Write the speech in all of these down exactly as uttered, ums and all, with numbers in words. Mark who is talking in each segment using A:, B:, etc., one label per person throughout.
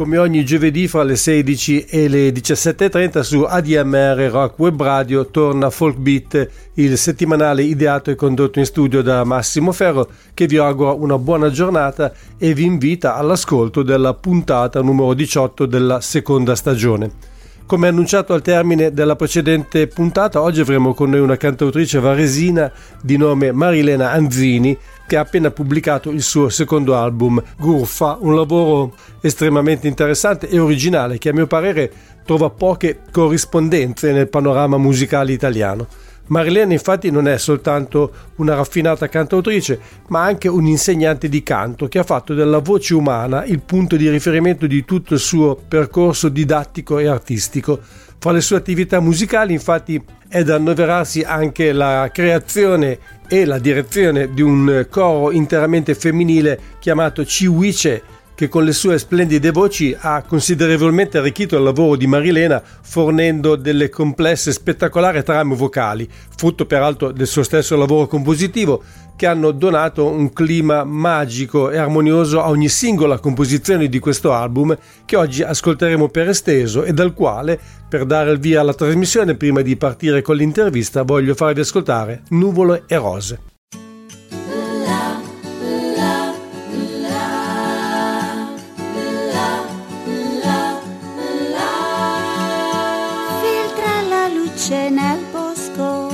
A: come ogni giovedì fra le sedici e le diciassette e trenta su A D M R Rock Web Radio torna Folk Beat, il settimanale ideato e condotto in studio da Massimo Ferro, che vi augura una buona giornata e vi invita all'ascolto della puntata numero diciotto della seconda stagione. Come annunciato al termine della precedente puntata, oggi avremo con noi una cantautrice varesina di nome Marilena Anzini, che ha appena pubblicato il suo secondo album Gurfa, un lavoro estremamente interessante e originale che a mio parere trova poche corrispondenze nel panorama musicale italiano. Marilena infatti non è soltanto una raffinata cantautrice, ma anche un insegnante di canto che ha fatto della voce umana il punto di riferimento di tutto il suo percorso didattico e artistico. Fra le sue attività musicali infatti è da annoverarsi anche la creazione e la direzione di un coro interamente femminile chiamato Ciwice, che con le sue splendide voci ha considerevolmente arricchito il lavoro di Marilena, fornendo delle complesse e spettacolari trame vocali, frutto peraltro del suo stesso lavoro compositivo, che hanno donato un clima magico e armonioso a ogni singola composizione di questo album, che oggi ascolteremo per esteso e dal quale, per dare il via alla trasmissione prima di partire con l'intervista, voglio farvi ascoltare Nuvole e Rose.
B: Nel bosco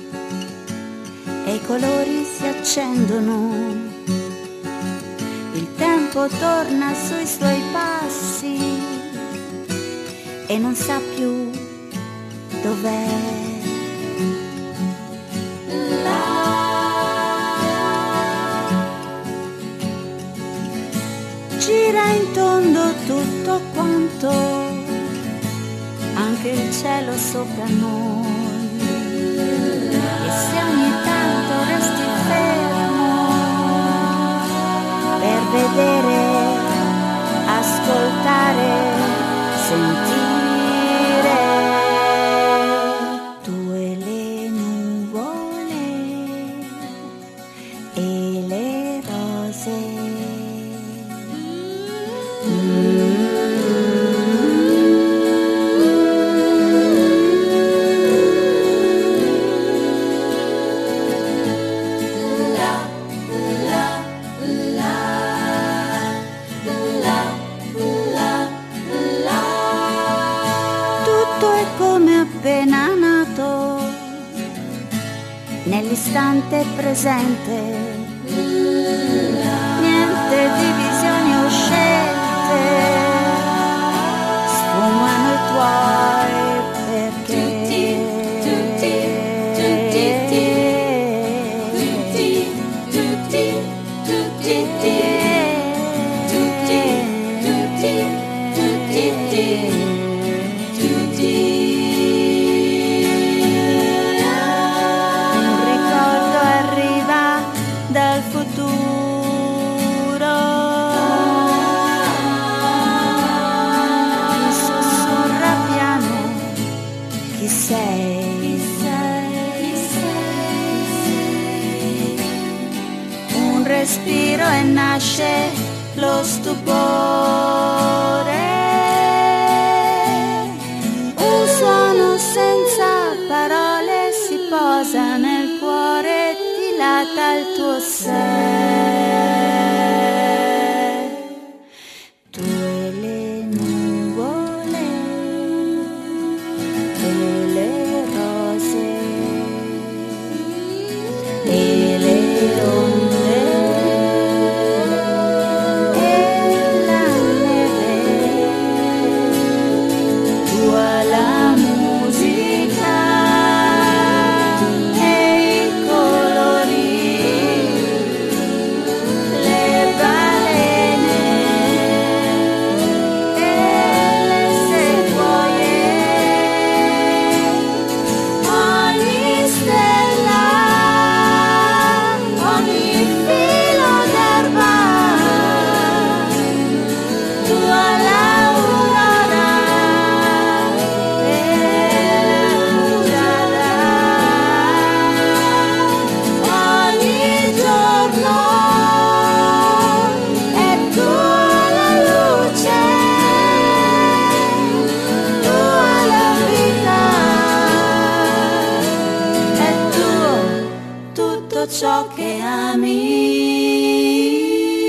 B: e i colori si accendono, il tempo torna sui suoi passi e non sa più dov'è. Gira in tondo tutto quanto, anche il cielo sopra noi, e se ogni tanto resti fermo per vedere, ascoltare, sentire, tu e le nuvole e le rose. Nell'istante presente, niente divisioni o scelte, sfumano i tuoi perché. Respiro e nasce lo stupore, un suono senza parole si posa nel cuore e dilata il tuo sé. Tu e le nuvole e le rose e le onde.
C: Ogni stella
B: ciò che ami.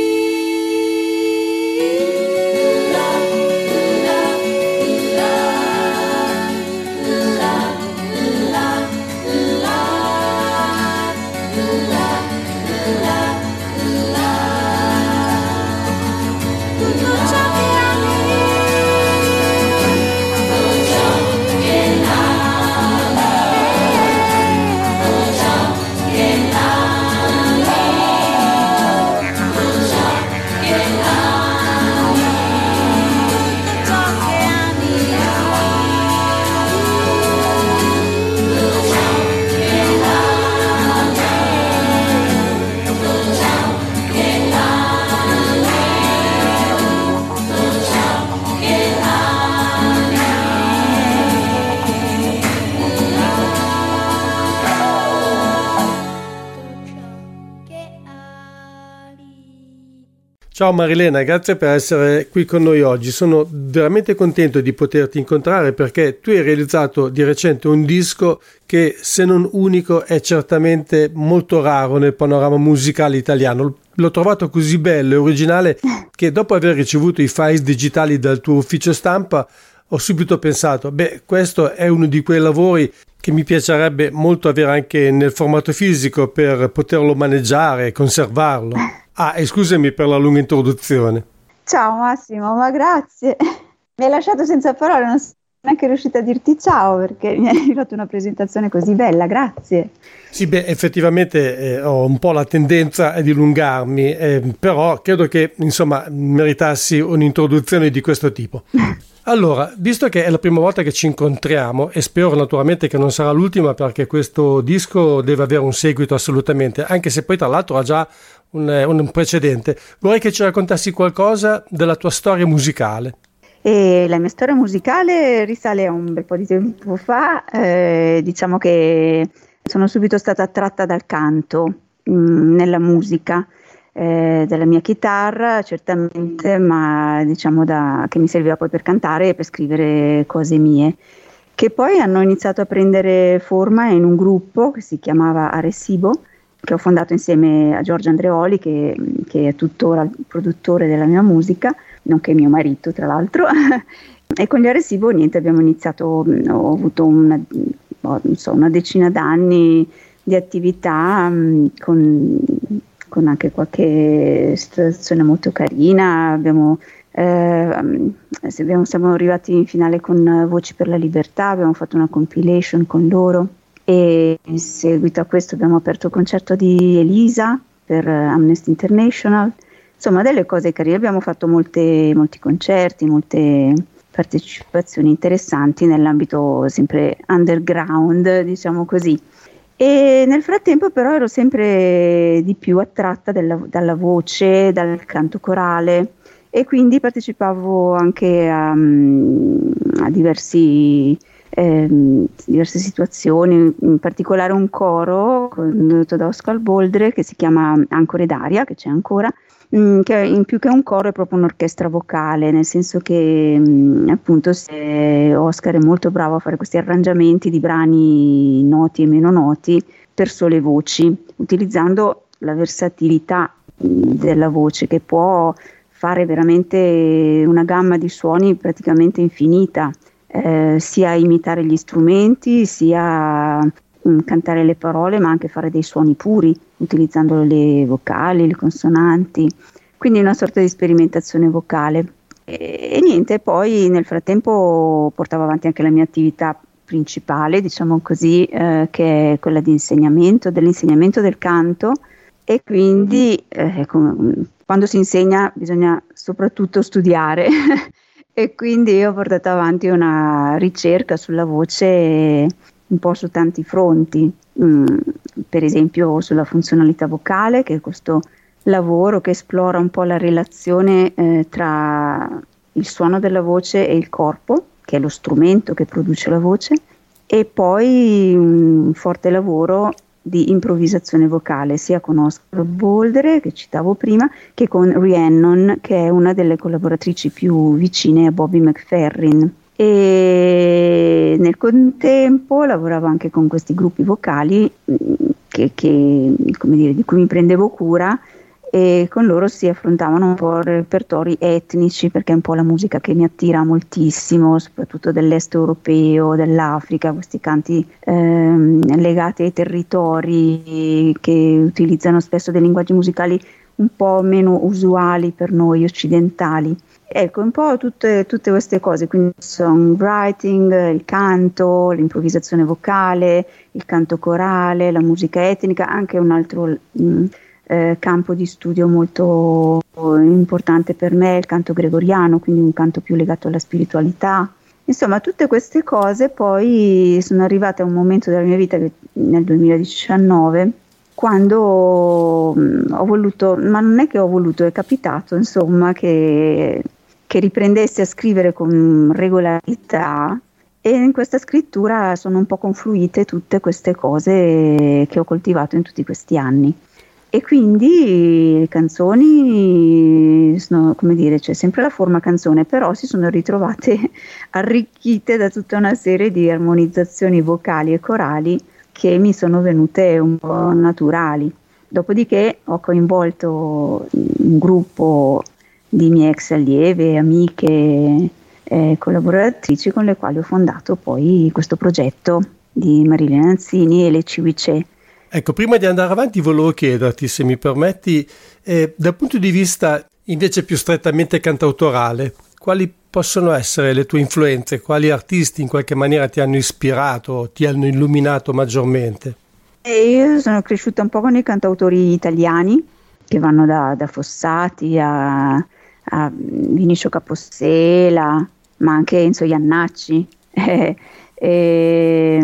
A: Ciao Marilena, grazie per essere qui con noi oggi. Sono veramente contento di poterti incontrare perché tu hai realizzato di recente un disco che, se non unico, è certamente molto raro nel panorama musicale italiano. L'ho trovato così bello e originale che, dopo aver ricevuto i files digitali dal tuo ufficio stampa, ho subito pensato, beh, questo è uno di quei lavori che mi piacerebbe molto avere anche nel formato fisico per poterlo maneggiare e conservarlo. Ah, e scusami per la lunga introduzione.
C: Ciao Massimo, ma grazie. Mi hai lasciato senza parole, non sono neanche riuscita a dirti ciao perché mi hai fatto una presentazione così bella, grazie.
A: Sì, beh, effettivamente eh, ho un po' la tendenza a dilungarmi, eh, però credo che, insomma, meritassi un'introduzione di questo tipo. Allora, visto che è la prima volta che ci incontriamo, e spero naturalmente che non sarà l'ultima perché questo disco deve avere un seguito assolutamente, anche se poi tra l'altro ha già un, un precedente, vorrei che ci raccontassi qualcosa della tua storia musicale.
C: E la mia storia musicale risale a un bel po' di tempo fa, eh, diciamo che sono subito stata attratta dal canto mh, nella musica. Eh, della mia chitarra certamente, ma diciamo da, che mi serviva poi per cantare e per scrivere cose mie, che poi hanno iniziato a prendere forma in un gruppo che si chiamava Arecibo, che ho fondato insieme a Giorgio Andreoli, che, che è tuttora il produttore della mia musica, nonché mio marito tra l'altro. E con gli Arecibo niente, abbiamo iniziato, ho avuto una, non so, una decina d'anni di attività mh, con con anche qualche situazione molto carina. Abbiamo, eh, abbiamo, siamo arrivati in finale con Voci per la Libertà, abbiamo fatto una compilation con loro e in seguito a questo abbiamo aperto il concerto di Elisa per Amnesty International, insomma delle cose carine, abbiamo fatto molte, molti concerti, molte partecipazioni interessanti nell'ambito sempre underground, diciamo così. E nel frattempo però ero sempre di più attratta della, dalla voce, dal canto corale e quindi partecipavo anche a, a diversi, eh, diverse situazioni, in particolare un coro condotto da Oscar Boldre che si chiama Ancore d'Aria, che c'è ancora, mh, che in più che un coro è proprio un'orchestra vocale, nel senso che mh, appunto se Oscar è molto bravo a fare questi arrangiamenti di brani noti e meno noti per sole voci, utilizzando la versatilità mh, della voce che può fare veramente una gamma di suoni praticamente infinita, eh, sia imitare gli strumenti, sia mh, cantare le parole, ma anche fare dei suoni puri, utilizzando le vocali, le consonanti, quindi una sorta di sperimentazione vocale. E, e niente, poi nel frattempo portavo avanti anche la mia attività principale, diciamo così, eh, che è quella di insegnamento, dell'insegnamento del canto, e quindi eh, come, quando si insegna bisogna soprattutto studiare e quindi io ho portato avanti una ricerca sulla voce un po' su tanti fronti, mm, per esempio sulla funzionalità vocale, che è questo lavoro che esplora un po' la relazione eh, tra il suono della voce e il corpo, che è lo strumento che produce la voce, e poi un forte lavoro di improvvisazione vocale, sia con Oscar Boldre, che citavo prima, che con Rhiannon, che è una delle collaboratrici più vicine a Bobby McFerrin. e nel contempo lavoravo anche con questi gruppi vocali che, che, come dire, di cui mi prendevo cura, e con loro si affrontavano un po' repertori etnici, perché è un po' la musica che mi attira moltissimo, soprattutto dell'est europeo, dell'Africa, questi canti ehm, legati ai territori, che utilizzano spesso dei linguaggi musicali un po' meno usuali per noi occidentali. Ecco, un po' tutte, tutte queste cose, quindi songwriting, il canto, l'improvvisazione vocale, il canto corale, la musica etnica, anche un altro mh, eh, campo di studio molto importante per me è il canto gregoriano, quindi un canto più legato alla spiritualità. Insomma, tutte queste cose poi sono arrivate a un momento della mia vita, che, nel duemiladiciannove, quando mh, ho voluto, ma non è che ho voluto, è capitato insomma che, che riprendessi a scrivere con regolarità, e in questa scrittura sono un po' confluite tutte queste cose che ho coltivato in tutti questi anni. E quindi le canzoni sono, come dire, c'è sempre la forma canzone, però si sono ritrovate arricchite da tutta una serie di armonizzazioni vocali e corali che mi sono venute un po' naturali. Dopodiché ho coinvolto un gruppo di mie ex allieve, amiche e collaboratrici con le quali ho fondato poi questo progetto di Marilena Nanzini e le Civice.
A: Ecco, prima di andare avanti volevo chiederti, se mi permetti, eh, dal punto di vista invece più strettamente cantautorale, quali possono essere le tue influenze, quali artisti in qualche maniera ti hanno ispirato, ti hanno illuminato maggiormente?
C: E io sono cresciuta un po' con i cantautori italiani, che vanno da, da Fossati a, a Vinicio Capossela, ma anche Enzo Iannacci, eh, eh,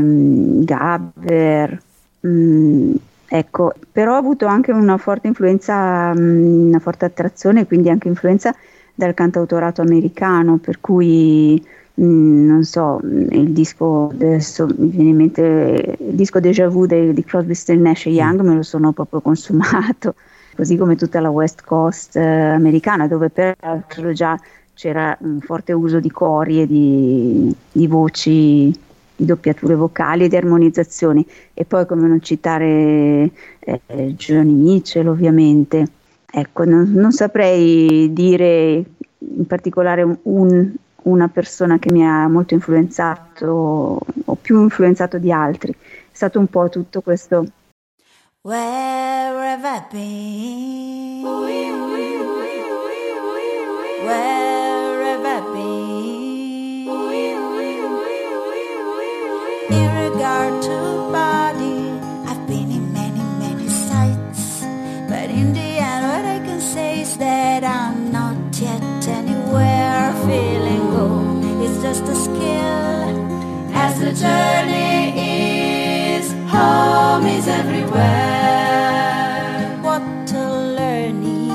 C: Gabber. Mm, ecco, però ho avuto anche una forte influenza, una forte attrazione, quindi anche influenza dal cantautorato americano, per cui mh, non so, il disco, adesso mi viene in mente il disco Déjà Vu di, di Crosby, Stills, Nash e Young, me lo sono proprio consumato, così come tutta la West Coast eh, americana, dove peraltro già c'era un forte uso di cori e di, di voci, di doppiature vocali e di armonizzazioni. E poi, come non citare eh, Joni Mitchell, ovviamente. Ecco, non, non saprei dire in particolare un, una persona che mi ha molto influenzato o più influenzato di altri. È stato un po' tutto questo.
B: Where have I been? Where have I been? In regard to body, I've been in many, many sites, but in the end what I can say is that I'm not yet anywhere. Feeling go is just a skill, as the journey is, home is everywhere. What a learning,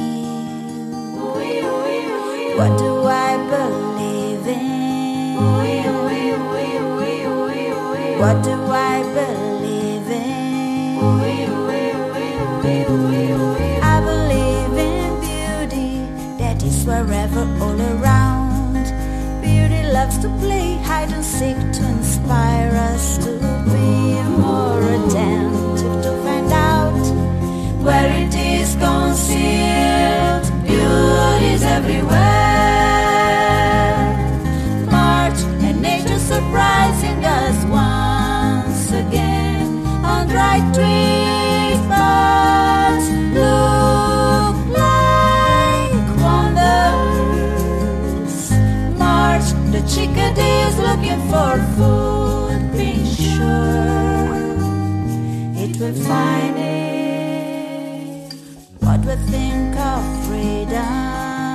B: what do I believe in? What do I believe in? I believe in beauty, that is wherever, all around. Beauty loves to play hide and seek, to inspire us to be more attentive, to find out where it is concealed. Beauty is everywhere. March and nature surprising us once again. On dry trees, birds look like wonders. March, the chickadees looking for food, be sure it will find it. What we think of freedom,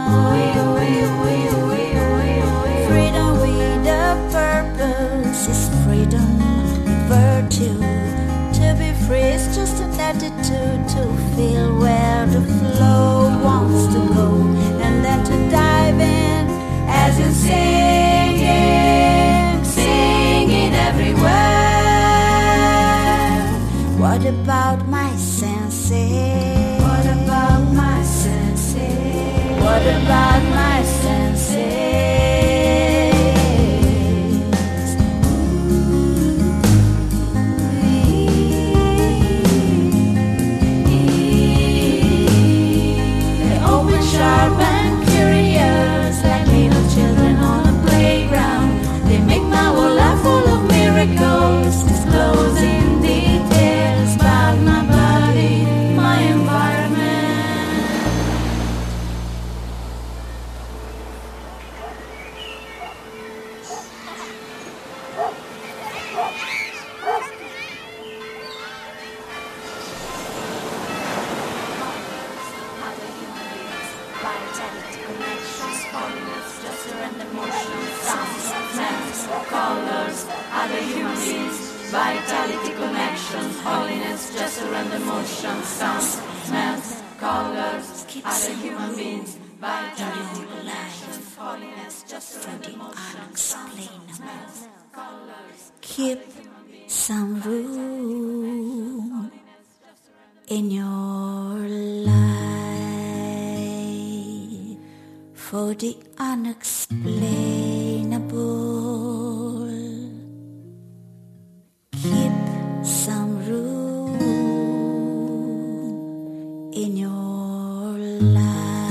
B: freedom with a purpose is freedom with virtue. To be free is just an attitude, to feel where the flow wants to go, and then to dive in as in singing, singing everywhere. What about my senses? What about my senses? What about my senses? emotions, sounds, smells, colors, other human beings, vitality, life, holiness, just an emotion, sounds, smells, colors.
D: Keep some room in your life for the unexplainable. Keep some room in your life.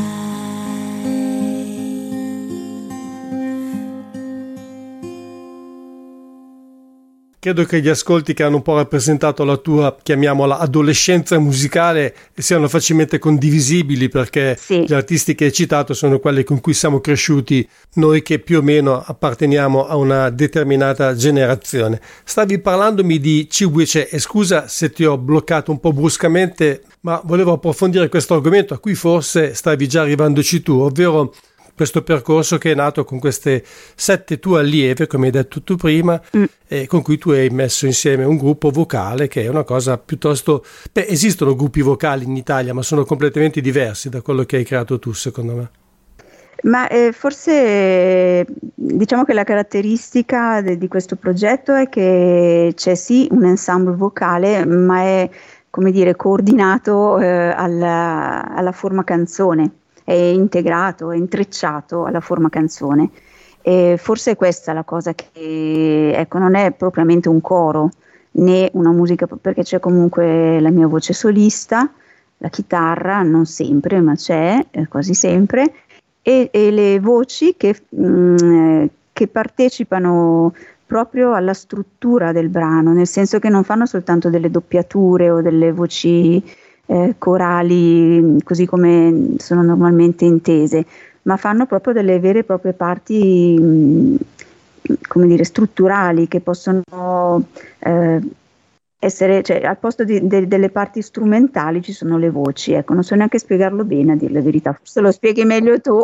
A: Credo che gli ascolti che hanno un po' rappresentato la tua, chiamiamola, adolescenza musicale siano facilmente condivisibili, perché
C: sì.
A: Gli artisti che hai citato sono quelli con cui siamo cresciuti noi che più o meno apparteniamo a una determinata generazione. Stavi parlandomi di Cibuice e scusa se ti ho bloccato un po' bruscamente, ma volevo approfondire questo argomento a cui forse stavi già arrivandoci tu, ovvero questo percorso che è nato con queste sette tue allieve, come hai detto tu prima, mm. e con cui tu hai messo insieme un gruppo vocale, che è una cosa piuttosto... Beh, esistono gruppi vocali in Italia, ma sono completamente diversi da quello che hai creato tu, secondo me.
C: Ma eh, forse eh, diciamo che la caratteristica de, di questo progetto è che c'è sì un ensemble vocale, ma è, come dire, coordinato eh, alla, alla forma canzone. È integrato, è intrecciato alla forma canzone, e forse è questa la cosa che, ecco, non è propriamente un coro né una musica, perché c'è comunque la mia voce solista, la chitarra, non sempre, ma c'è, eh, quasi sempre, e, e le voci che, mh, che partecipano proprio alla struttura del brano, nel senso che non fanno soltanto delle doppiature o delle voci Eh, corali così come sono normalmente intese, ma fanno proprio delle vere e proprie parti mh, come dire strutturali che possono eh, essere, cioè al posto di, de, delle parti strumentali ci sono le voci, ecco, non so neanche spiegarlo bene, a dire la verità, forse lo spieghi meglio tu.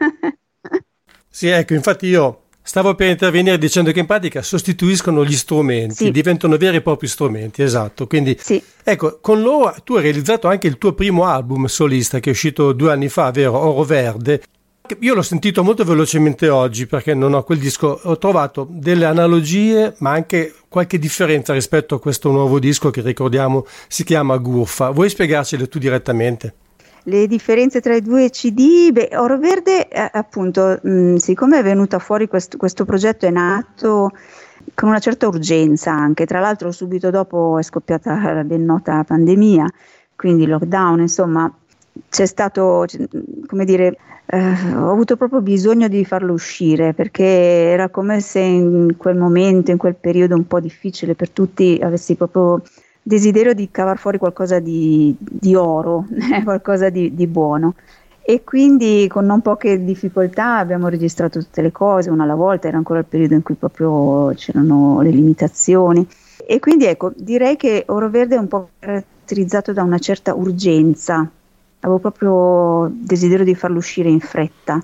A: Sì, ecco, infatti io stavo per intervenire dicendo che in pratica sostituiscono gli strumenti,
C: sì.
A: diventano veri e propri strumenti, esatto. Quindi,
C: sì.
A: ecco, con loro tu hai realizzato anche il tuo primo album solista che è uscito due anni fa, vero? Oro Verde. Io l'ho sentito molto velocemente oggi perché non ho quel disco, ho trovato delle analogie ma anche qualche differenza rispetto a questo nuovo disco che ricordiamo si chiama Gurfa. Vuoi spiegarcele tu direttamente?
C: Le differenze tra i due C D, beh, Oro Verde eh, appunto, mh, siccome è venuta fuori questo, questo progetto è nato con una certa urgenza anche, tra l'altro subito dopo è scoppiata la ben nota pandemia, quindi lockdown, insomma c'è stato, come dire, eh, ho avuto proprio bisogno di farlo uscire perché era come se in quel momento, in quel periodo un po' difficile per tutti, avessi proprio desiderio di cavar fuori qualcosa di, di oro, qualcosa di, di buono, e quindi con non poche difficoltà abbiamo registrato tutte le cose una alla volta, era ancora il periodo in cui proprio c'erano le limitazioni, e quindi ecco, direi che Oro Verde è un po' caratterizzato da una certa urgenza, avevo proprio desiderio di farlo uscire in fretta,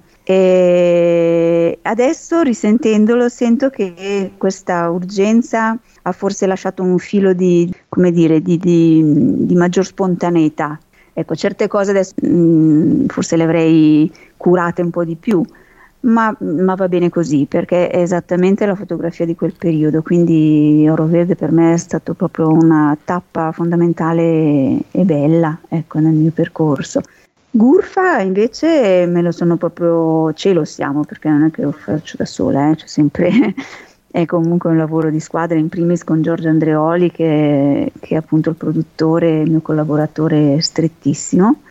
C: e adesso risentendolo sento che questa urgenza ha forse lasciato un filo di, come dire, di, di, di maggior spontaneità. Ecco, certe cose adesso mh, forse le avrei curate un po' di più, ma, ma va bene così, perché è esattamente la fotografia di quel periodo, quindi Oro Verde per me è stato proprio una tappa fondamentale e bella, ecco, nel mio percorso. Gurfa invece me lo sono proprio, ce lo siamo, perché non è che lo faccio da sola, eh, c'è sempre... È comunque un lavoro di squadra, in primis con Giorgio Andreoli che, che è appunto il produttore, il mio collaboratore strettissimo,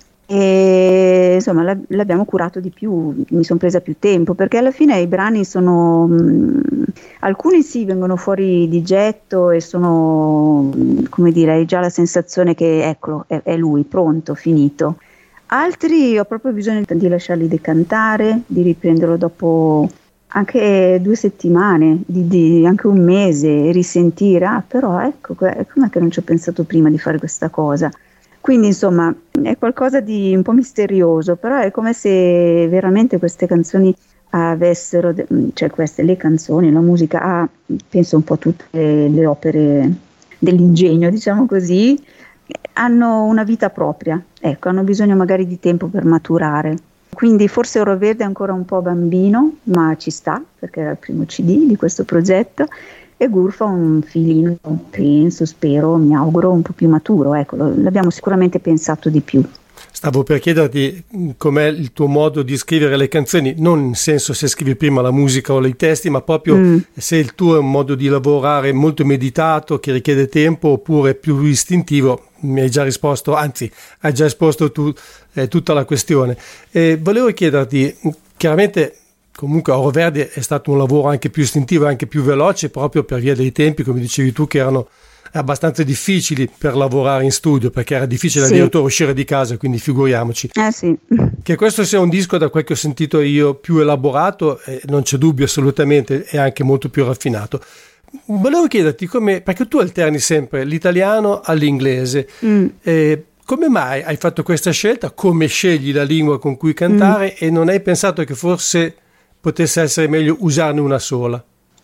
C: e insomma l'abbiamo curato di più, mi sono presa più tempo perché alla fine i brani sono, mh, alcuni sì vengono fuori di getto e sono, come dire, hai già la sensazione che eccolo, è, è lui, pronto, finito. Altri ho proprio bisogno di lasciarli decantare, di riprenderlo dopo anche due settimane, di, di, anche un mese, risentire, ah però ecco, com'è che non ci ho pensato prima di fare questa cosa? Quindi insomma è qualcosa di un po' misterioso, però è come se veramente queste canzoni avessero, cioè queste, le canzoni, la musica, ah, penso un po' tutte le, le opere dell'ingegno, diciamo così, hanno una vita propria, ecco, hanno bisogno magari di tempo per maturare. Quindi forse Oro Verde è ancora un po' bambino, ma ci sta, perché era il primo C D di questo progetto, e Gurfa un filino, penso, spero, mi auguro, un po' più maturo, ecco, l'abbiamo sicuramente pensato di più.
A: Stavo per chiederti com'è il tuo modo di scrivere le canzoni, non in senso se scrivi prima la musica o i testi, ma proprio mm. se il tuo è un modo di lavorare molto meditato, che richiede tempo, oppure più istintivo. Mi hai già risposto, anzi hai già esposto tu eh, tutta la questione. E volevo chiederti, chiaramente comunque Oro Verde è stato un lavoro anche più istintivo, anche più veloce, proprio per via dei tempi, come dicevi tu, che erano abbastanza difficili per lavorare in studio, perché era difficile sì. addirittura uscire di casa, quindi figuriamoci.
C: Eh sì.
A: Che questo sia un disco, da quel che ho sentito io, più elaborato, eh, non c'è dubbio assolutamente, è anche molto più raffinato. Volevo chiederti come, perché tu alterni sempre l'italiano all'inglese, mm. eh, come mai hai fatto questa scelta? Come scegli la lingua con cui cantare mm. e non hai pensato che forse potesse essere meglio usarne una sola?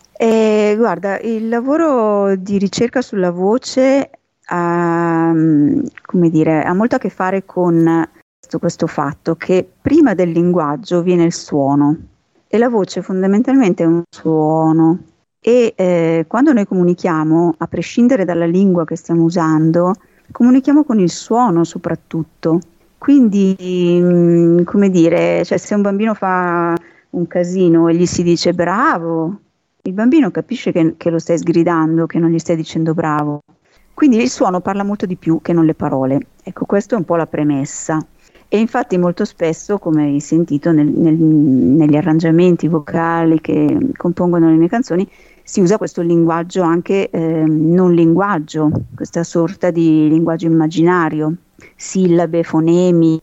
C: Eh, guarda, il lavoro di ricerca sulla voce ha, come dire, ha molto a che fare con questo, questo fatto che prima del linguaggio viene il suono e la voce fondamentalmente è un suono e eh, quando noi comunichiamo, a prescindere dalla lingua che stiamo usando, comunichiamo con il suono soprattutto. Quindi, mh, come dire, cioè, se un bambino fa un casino e gli si dice bravo, il bambino capisce che, che lo stai sgridando, che non gli stai dicendo bravo. Quindi il suono parla molto di più che non le parole. Ecco, questa è un po' la premessa. E infatti molto spesso, come hai sentito nel, nel, negli arrangiamenti vocali che compongono le mie canzoni, si usa questo linguaggio anche eh, non linguaggio, questa sorta di linguaggio immaginario, sillabe, fonemi,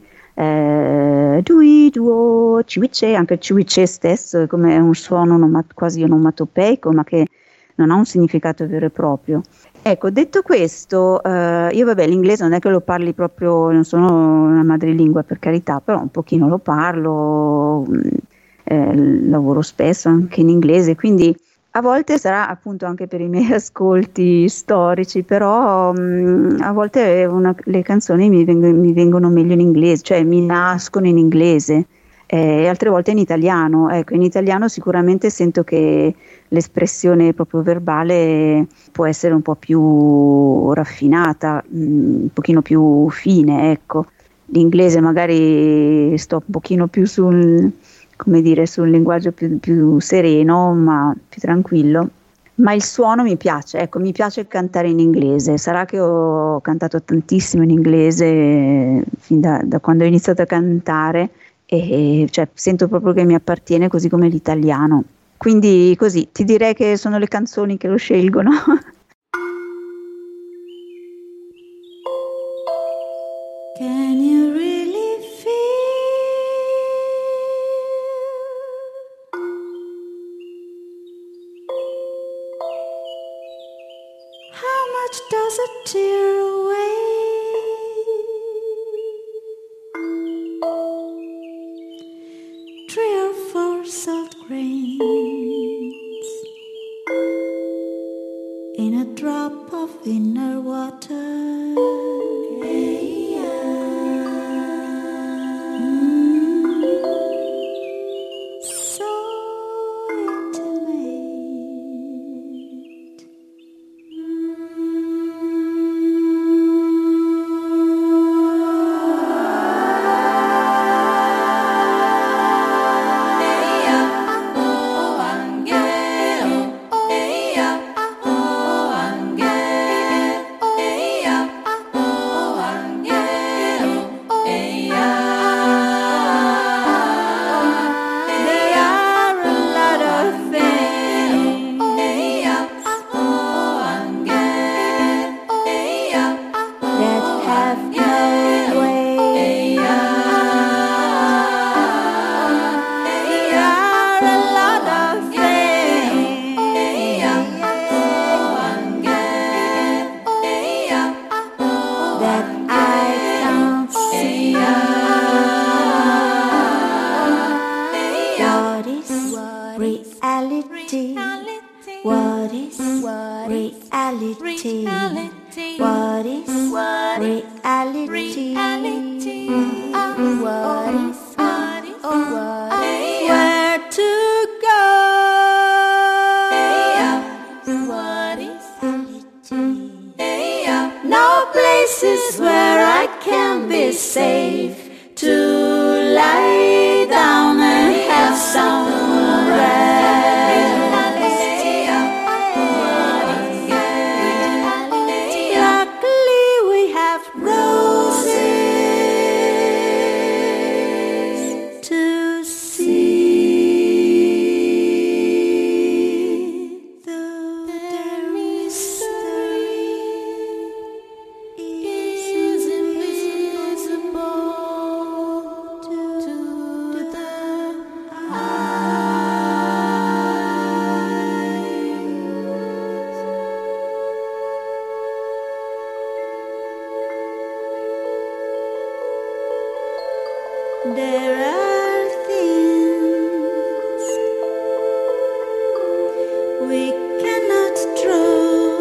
C: eh, dui, duo, ciuice, anche il ciuice stesso è come un suono onomat- quasi onomatopeico, ma che non ha un significato vero e proprio. Ecco, detto questo, eh, io vabbè l'inglese non è che lo parli proprio, non sono una madrelingua per carità, però un pochino lo parlo, eh, lavoro spesso anche in inglese, quindi a volte sarà appunto anche per i miei ascolti storici, però mh, a volte una, le canzoni mi, veng- mi vengono meglio in inglese, cioè mi nascono in inglese, e altre volte in italiano. Ecco, in italiano sicuramente sento che l'espressione proprio verbale può essere un po' più raffinata, mh, un pochino più fine, ecco. L'inglese magari sto un pochino più sul, come dire, sul linguaggio più, più sereno, ma più tranquillo. Ma il suono mi piace, ecco, mi piace cantare in inglese. Sarà che ho cantato tantissimo in inglese fin da, da quando ho iniziato a cantare, e cioè, sento proprio che mi appartiene, così come l'italiano. Quindi così, ti direi che sono le canzoni che lo scelgono.
D: Can you really feel how much does it tear away three or four salt grains in a drop of inner water?
B: reality of what is, what is, what is, where to go, what is reality, no places where I can be safe to lie down and have some rest. There are things we cannot draw,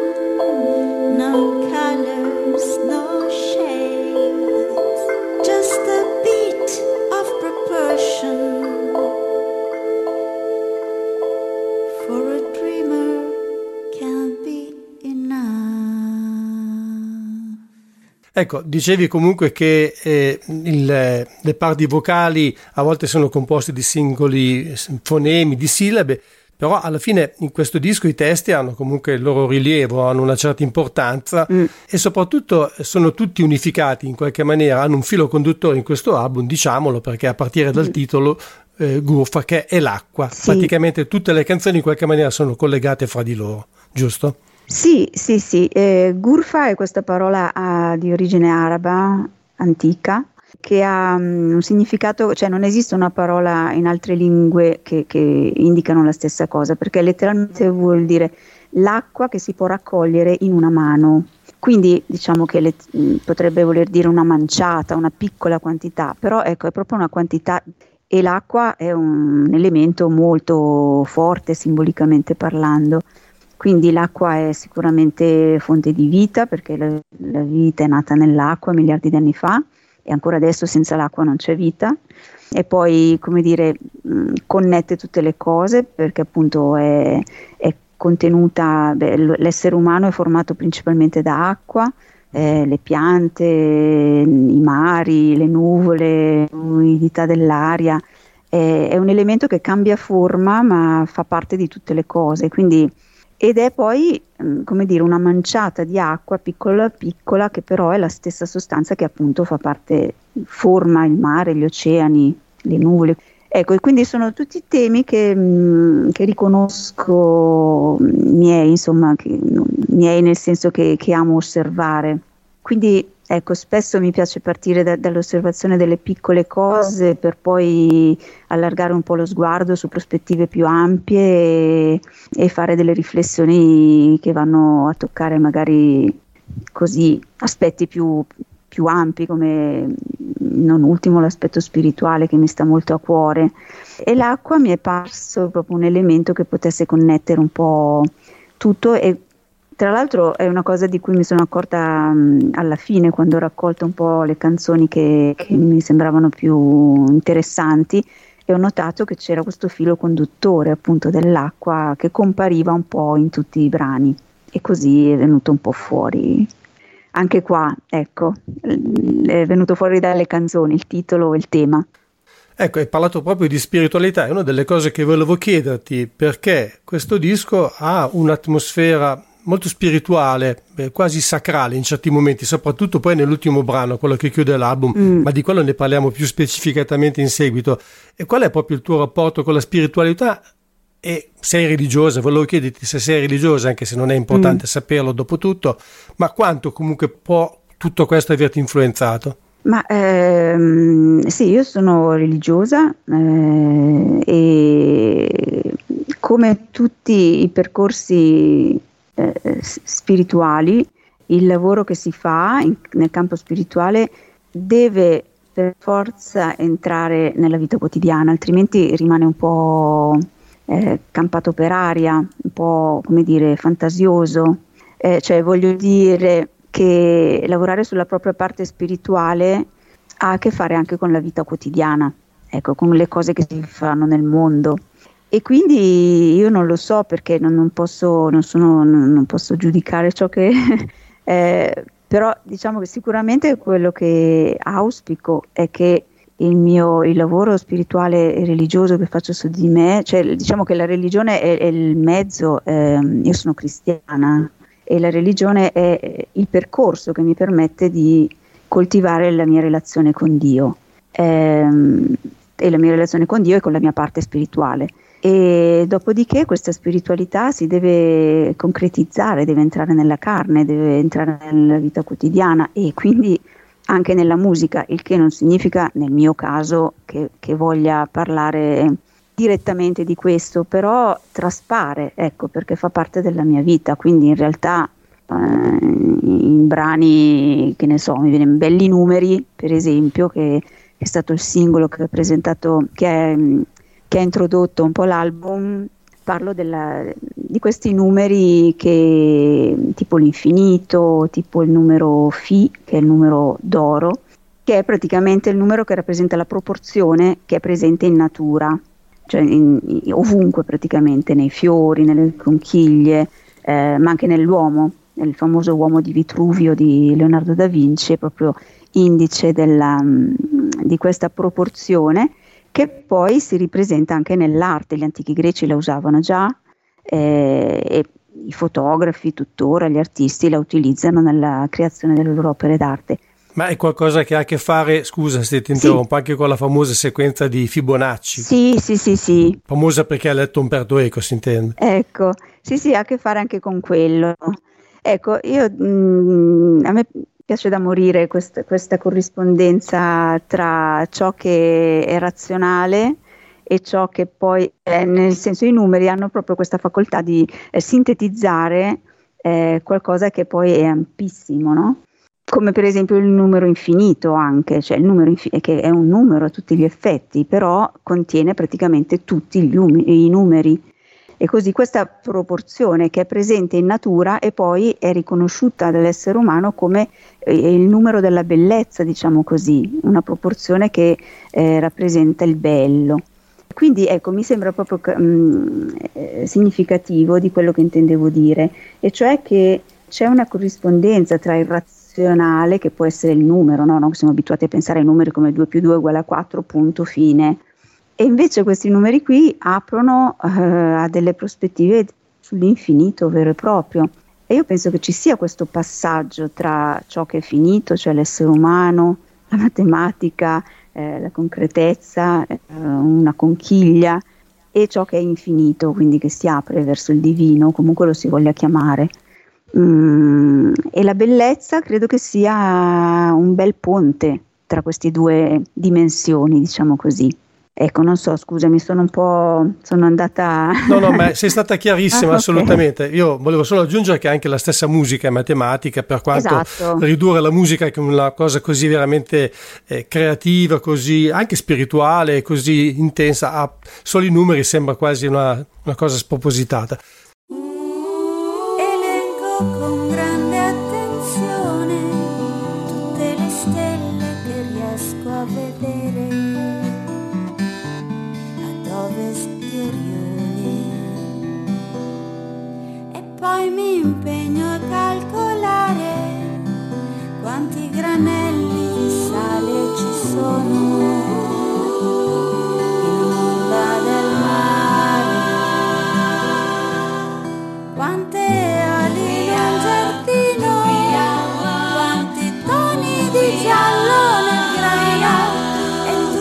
B: no colors, no shades, just a bit of proportion. For a dreamer can be enough.
A: Ecco, dicevi comunque che eh, il, le parti vocali a volte sono composte di singoli fonemi, di sillabe, però alla fine in questo disco i testi hanno comunque il loro rilievo, hanno una certa importanza mm. e soprattutto sono tutti unificati in qualche maniera, hanno un filo conduttore in questo album, diciamolo, perché a partire dal mm. titolo eh, Gurfa, che è l'acqua, sì. Praticamente tutte le canzoni in qualche maniera sono collegate fra di loro, giusto?
C: Sì, sì, sì. Eh, Gurfa è questa parola uh, di origine araba antica che ha um, un significato, cioè non esiste una parola in altre lingue che, che indicano la stessa cosa, perché letteralmente vuol dire l'acqua che si può raccogliere in una mano. Quindi diciamo che le, potrebbe voler dire una manciata, una piccola quantità, però ecco è proprio una quantità, e l'acqua è un elemento molto forte simbolicamente parlando. Quindi l'acqua è sicuramente fonte di vita, perché la, la vita è nata nell'acqua miliardi di anni fa e ancora adesso senza l'acqua non c'è vita. E poi, come dire, mh, connette tutte le cose, perché appunto è, è contenuta, beh, l'essere umano è formato principalmente da acqua, eh, le piante, i mari, le nuvole, l'umidità dell'aria. È, è un elemento che cambia forma ma fa parte di tutte le cose, quindi... Ed è poi, come dire, una manciata di acqua piccola piccola che però è la stessa sostanza che appunto fa parte, forma il mare, gli oceani, le nuvole. Ecco, e quindi sono tutti temi che, che riconosco miei, insomma, che, miei nel senso che, che amo osservare. Quindi ecco, spesso mi piace partire da, dall'osservazione delle piccole cose per poi allargare un po' lo sguardo su prospettive più ampie e, e fare delle riflessioni che vanno a toccare magari così aspetti più, più ampi, come non ultimo l'aspetto spirituale che mi sta molto a cuore. E l'acqua mi è parso proprio un elemento che potesse connettere un po' tutto, e tra l'altro è una cosa di cui mi sono accorta um, alla fine, quando ho raccolto un po' le canzoni che, che mi sembravano più interessanti, e ho notato che c'era questo filo conduttore appunto dell'acqua che compariva un po' in tutti i brani, e così è venuto un po' fuori. Anche qua, ecco, è venuto fuori dalle canzoni il titolo e il tema.
A: Ecco, hai parlato proprio di spiritualità, è una delle cose che volevo chiederti, perché questo disco ha un'atmosfera molto spirituale, eh, quasi sacrale in certi momenti, soprattutto poi nell'ultimo brano, quello che chiude l'album, mm. ma di quello ne parliamo più specificatamente in seguito. E qual è proprio il tuo rapporto con la spiritualità? E sei religiosa? Volevo chiederti se sei religiosa, anche se non è importante mm. saperlo dopo tutto, ma quanto comunque può tutto questo averti influenzato?
C: Ma ehm, sì, io sono religiosa eh, e come tutti i percorsi eh, spirituali, il lavoro che si fa in, nel campo spirituale deve per forza entrare nella vita quotidiana, altrimenti rimane un po' eh, campato per aria, un po', come dire, fantasioso. Eh, cioè voglio dire, che lavorare sulla propria parte spirituale ha a che fare anche con la vita quotidiana, ecco, con le cose che si fanno nel mondo. E quindi io non lo so, perché non, non, posso, non, sono, non, non posso giudicare ciò che eh, però diciamo che sicuramente quello che auspico è che il mio il lavoro spirituale e religioso che faccio su di me, cioè diciamo che la religione è, è il mezzo, eh, io sono cristiana e la religione è il percorso che mi permette di coltivare la mia relazione con Dio, ehm, e la mia relazione con Dio e con la mia parte spirituale. E dopodiché questa spiritualità si deve concretizzare, deve entrare nella carne, deve entrare nella vita quotidiana e quindi anche nella musica, il che non significa nel mio caso che, che voglia parlare direttamente di questo, però traspare, ecco, perché fa parte della mia vita, quindi in realtà eh, in brani, che ne so, mi viene Belli Numeri, per esempio, che è stato il singolo che ho presentato, che è che ha introdotto un po' l'album, parlo della, di questi numeri che tipo l'infinito, tipo il numero Fi, che è il numero d'oro, che è praticamente il numero che rappresenta la proporzione che è presente in natura, cioè in, in, ovunque praticamente, nei fiori, nelle conchiglie, eh, ma anche nell'uomo, nel famoso uomo di Vitruvio di Leonardo da Vinci, è proprio indice della, di questa proporzione, che poi si ripresenta anche nell'arte. Gli antichi greci la usavano già, eh, e i fotografi tuttora, gli artisti la utilizzano nella creazione delle loro opere d'arte.
A: Ma è qualcosa che ha a che fare, scusa se ti interrompo, sì, anche con la famosa sequenza di Fibonacci?
C: Sì, sì, sì, sì.
A: Famosa perché ha letto Umberto Eco, si intende?
C: Ecco, sì, sì, ha a che fare anche con quello. Ecco, io mh, a me piace da morire questa, questa corrispondenza tra ciò che è razionale e ciò che poi è, nel senso, i numeri hanno proprio questa facoltà di eh, sintetizzare eh, qualcosa che poi è ampissimo, no? Come per esempio il numero infinito anche, cioè il numero infi- che è un numero a tutti gli effetti, però contiene praticamente tutti gli um- i numeri. E così questa proporzione che è presente in natura e poi è riconosciuta dall'essere umano come eh, il numero della bellezza, diciamo così, una proporzione che eh, rappresenta il bello. Quindi ecco, mi sembra proprio mh, eh, significativo di quello che intendevo dire, e cioè che c'è una corrispondenza tra il razionale, che può essere il numero, no? Noi siamo abituati a pensare ai numeri come due più due uguale a quattro, punto, fine. E invece questi numeri qui aprono eh, a delle prospettive sull'infinito vero e proprio. E io penso che ci sia questo passaggio tra ciò che è finito, cioè l'essere umano, la matematica, eh, la concretezza, eh, una conchiglia, e ciò che è infinito, quindi che si apre verso il divino, comunque lo si voglia chiamare. Mm, e la bellezza credo che sia un bel ponte tra queste due dimensioni, diciamo così. Ecco, non so, scusami, sono un po' sono andata...
A: No, no, ma sei stata chiarissima,
C: ah,
A: assolutamente. Okay. Io volevo solo aggiungere che anche la stessa musica è matematica, per quanto
C: esatto.
A: ridurre la musica che una cosa così veramente eh, creativa, così anche spirituale, così intensa, a soli numeri sembra quasi una, una cosa spropositata.
D: Elenco con grande attenzione tutte le stelle che riesco a vedere ad ovest di Orione, e poi mi impegno a calcolare quanti granelli di sale ci sono in un'onda del mare, quante ali al giardino, quanti toni di giallo nel grano, e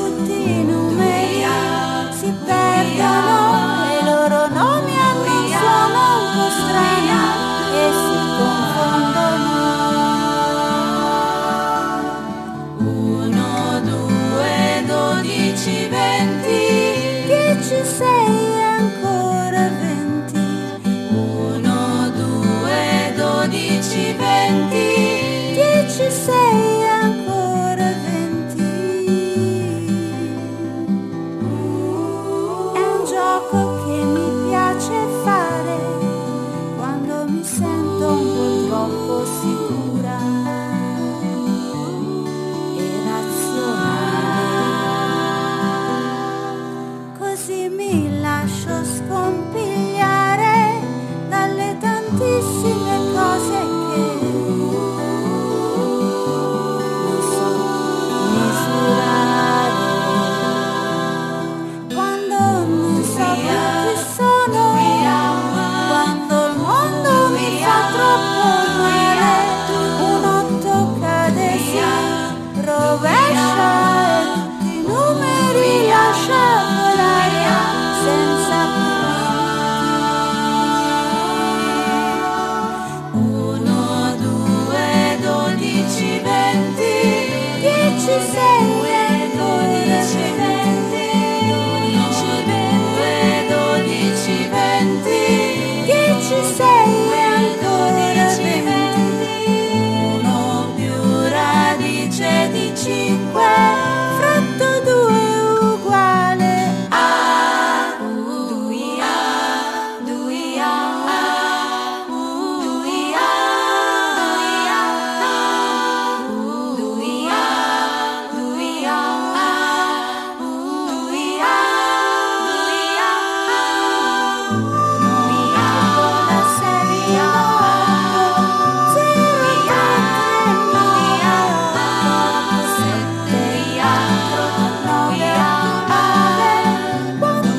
D: rovescia e i numeri lascia volare senza uno, due, dodici, venti, dieci, sei, dodici, venti, dodici, due, dodici, venti, dieci, sei, dodici, venti, uno più radice di cinque, fratto due uguale a due a due a due a due a due a due a sei otto zero sette quattro nove quattro quattro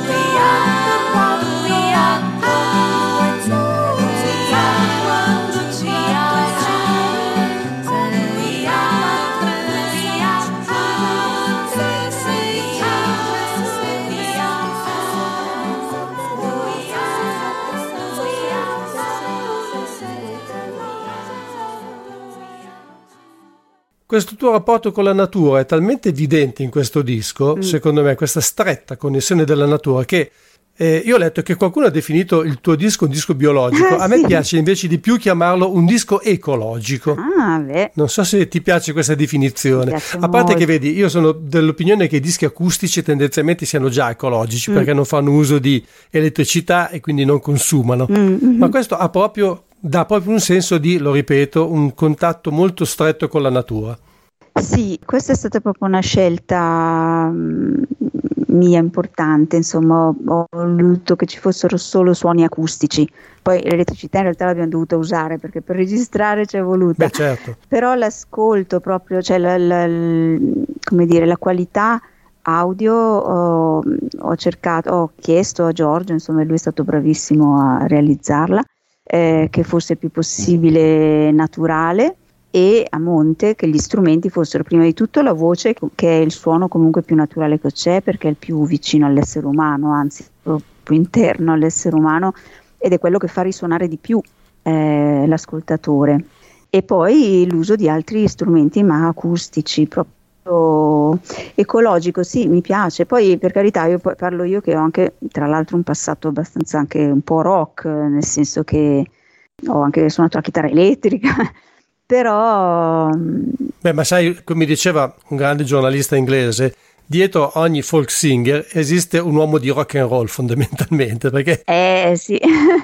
A: Questo tuo rapporto con la natura è talmente evidente in questo disco, mm. secondo me, questa stretta connessione della natura, che eh, io ho letto che qualcuno ha definito il tuo disco un disco biologico.
C: Ah,
A: a me
C: sì.
A: piace invece di più chiamarlo un disco ecologico.
C: Ah, beh.
A: Non so se ti piace questa definizione.
C: Mi piace
A: A parte
C: molto.
A: che vedi, io sono dell'opinione che i dischi acustici tendenzialmente siano già ecologici,
C: Mm.
A: perché non fanno uso di elettricità e quindi non consumano.
C: Mm, mm,
A: Ma questo ha proprio, dà proprio un senso di, lo ripeto, un contatto molto stretto con la natura.
C: Sì, questa è stata proprio una scelta mm, mia importante, insomma, ho ho voluto che ci fossero solo suoni acustici, poi l'elettricità in realtà l'abbiamo dovuta usare perché per registrare ci è voluta,
A: Beh, certo.
C: però l'ascolto proprio, cioè la, la- l- come dire, la qualità audio, ho, ho cercato, ho chiesto a Giorgio, insomma lui è stato bravissimo a realizzarla, eh, che fosse il più possibile naturale, e a monte che gli strumenti fossero prima di tutto la voce, che è il suono comunque più naturale che c'è perché è il più vicino all'essere umano, anzi proprio interno all'essere umano, ed è quello che fa risuonare di più eh, l'ascoltatore. E poi l'uso di altri strumenti ma acustici, proprio ecologico, sì, mi piace. Poi per carità, io poi parlo io che ho anche tra l'altro un passato abbastanza anche un po' rock, nel senso che ho anche suonato la chitarra elettrica. Però
A: Beh, ma sai, come diceva un grande giornalista inglese, dietro ogni folk singer esiste un uomo di rock and roll fondamentalmente, perché
C: eh sì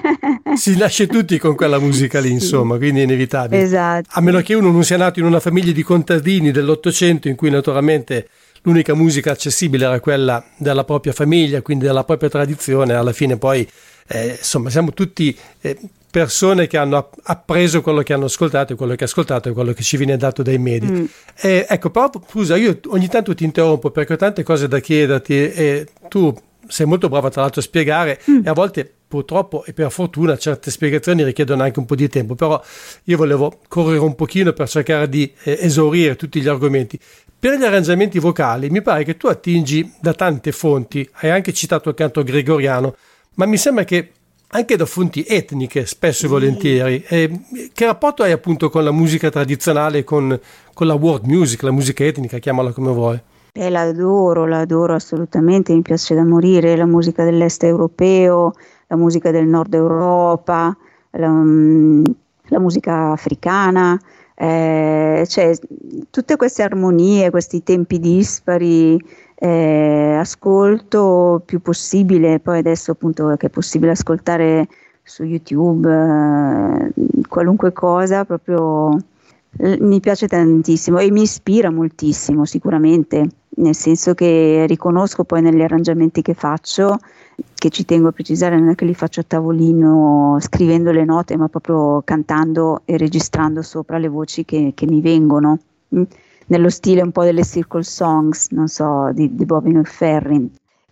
A: si nasce tutti con quella musica lì,
C: Sì.
A: insomma, quindi è inevitabile.
C: Esatto.
A: A meno che uno non sia nato in una famiglia di contadini dell'Ottocento in cui naturalmente l'unica musica accessibile era quella della propria famiglia, quindi della propria tradizione. Alla fine poi, eh, insomma, siamo tutti eh, persone che hanno appreso quello che hanno ascoltato, e quello che ha ascoltato e quello che ci viene dato dai media.
C: Mm.
A: Eh, ecco, però scusa, io ogni tanto ti interrompo perché ho tante cose da chiederti e tu sei molto brava tra l'altro a spiegare,
C: Mm.
A: e a volte purtroppo e per fortuna certe spiegazioni richiedono anche un po' di tempo, però io volevo correre un pochino per cercare di eh, esaurire tutti gli argomenti. Per gli arrangiamenti vocali mi pare che tu attingi da tante fonti, hai anche citato il canto gregoriano, ma mi sembra che anche da fonti etniche spesso e volentieri. Eh, che rapporto hai appunto con la musica tradizionale, con, con la world music, la musica etnica, chiamala come vuoi?
C: Eh, l'adoro, l'adoro assolutamente, mi piace da morire, la musica dell'est europeo, la musica del nord Europa, la, mm, la musica africana, eh, cioè tutte queste armonie, questi tempi dispari, eh, ascolto più possibile, poi adesso appunto che è possibile ascoltare su YouTube, eh, qualunque cosa, proprio eh, mi piace tantissimo e mi ispira moltissimo sicuramente, nel senso che riconosco poi negli arrangiamenti che faccio, che ci tengo a precisare, non è che li faccio a tavolino scrivendo le note, ma proprio cantando e registrando sopra le voci che, che mi vengono, mh? nello stile un po' delle circle songs, non so, di, di Bobby McFerrin.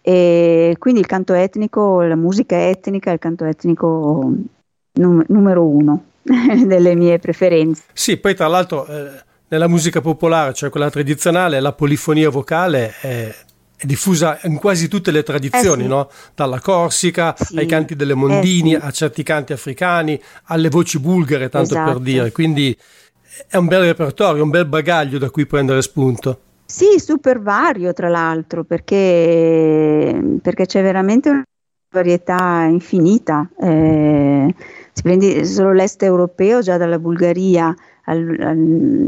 C: E quindi il canto etnico, la musica etnica, il canto etnico num- numero uno delle mie preferenze.
A: Sì, poi tra l'altro eh, nella musica popolare, cioè quella tradizionale, la polifonia vocale è, è diffusa in quasi tutte le tradizioni, eh sì. no? Dalla Corsica sì. ai canti delle Mondini, eh sì. a certi canti africani, alle voci bulgare, tanto esatto. per dire. Quindi è un bel repertorio, un bel bagaglio da cui prendere spunto.
C: Sì, super vario tra l'altro, perché, perché c'è veramente una varietà infinita. Eh, se prendi solo l'est europeo, già dalla Bulgaria al, al,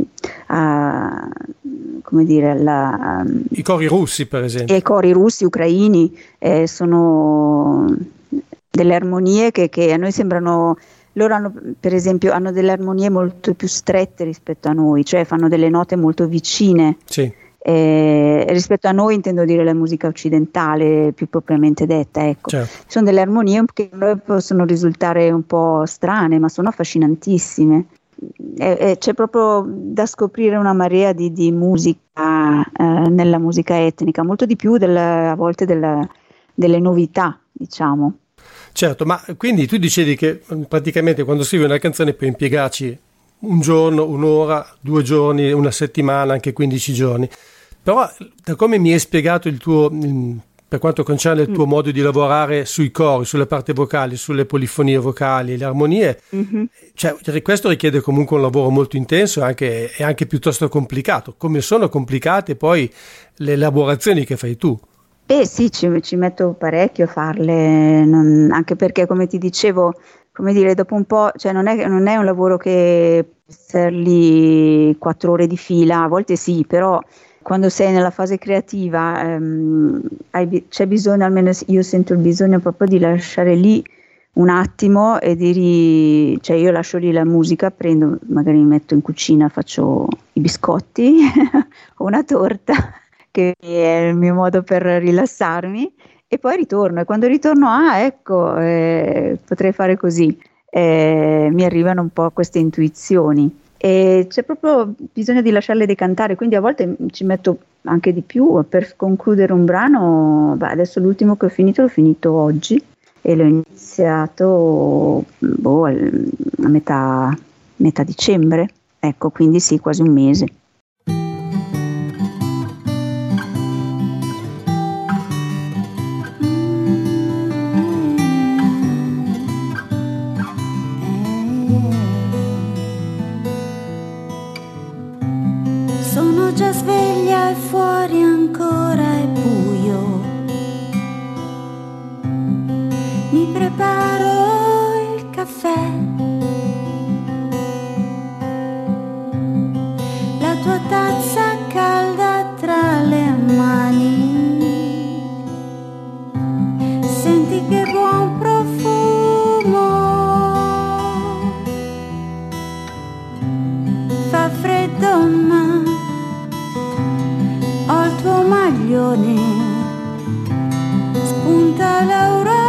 C: a, come dire, alla,
A: i cori russi per esempio.
C: E i cori russi, ucraini, eh, sono delle armonie che, che a noi sembrano... Loro hanno, per esempio, hanno delle armonie molto più strette rispetto a noi, cioè fanno delle note molto vicine.
A: Sì.
C: Eh, rispetto a noi intendo dire la musica occidentale più propriamente detta, ecco.
A: Certo.
C: Sono delle armonie che a noi possono risultare un po' strane, ma sono affascinantissime. Eh, eh, c'è proprio da scoprire una marea di, di musica eh, nella musica etnica, molto di più del, a volte della, delle novità, diciamo.
A: Certo, ma quindi tu dicevi che praticamente quando scrivi una canzone puoi impiegarci un giorno, un'ora, due giorni, una settimana, anche quindici giorni. Però da come mi hai spiegato il tuo, per quanto concerne il tuo mm. modo di lavorare sui cori, sulle parti vocali, sulle polifonie vocali, le armonie, mm-hmm. cioè questo richiede comunque un lavoro molto intenso e anche, e anche piuttosto complicato. Come sono complicate poi le elaborazioni che fai tu?
C: Eh sì, ci, ci metto parecchio a farle, non, anche perché come ti dicevo, come dire, dopo un po', cioè non è, non è un lavoro che essere lì quattro ore di fila, a volte sì, però quando sei nella fase creativa ehm, hai, c'è bisogno, almeno io sento il bisogno proprio di lasciare lì un attimo e di ri, cioè io lascio lì la musica, prendo, magari mi metto in cucina, faccio i biscotti o una torta, che è il mio modo per rilassarmi, e poi ritorno, e quando ritorno, ah ecco, eh, potrei fare così, eh, mi arrivano un po' queste intuizioni. E c'è proprio bisogno di lasciarle decantare, quindi a volte ci metto anche di più per concludere un brano. Beh, adesso l'ultimo che ho finito l'ho finito oggi e l'ho iniziato boh, a metà, metà dicembre, ecco, quindi sì, quasi un mese.
D: Già sveglia e fuori ancora è buio, mi preparo il caffè, la tua tazza calda tra le mani, senti che buon profumo, fa freddo ma spunta l'aurora,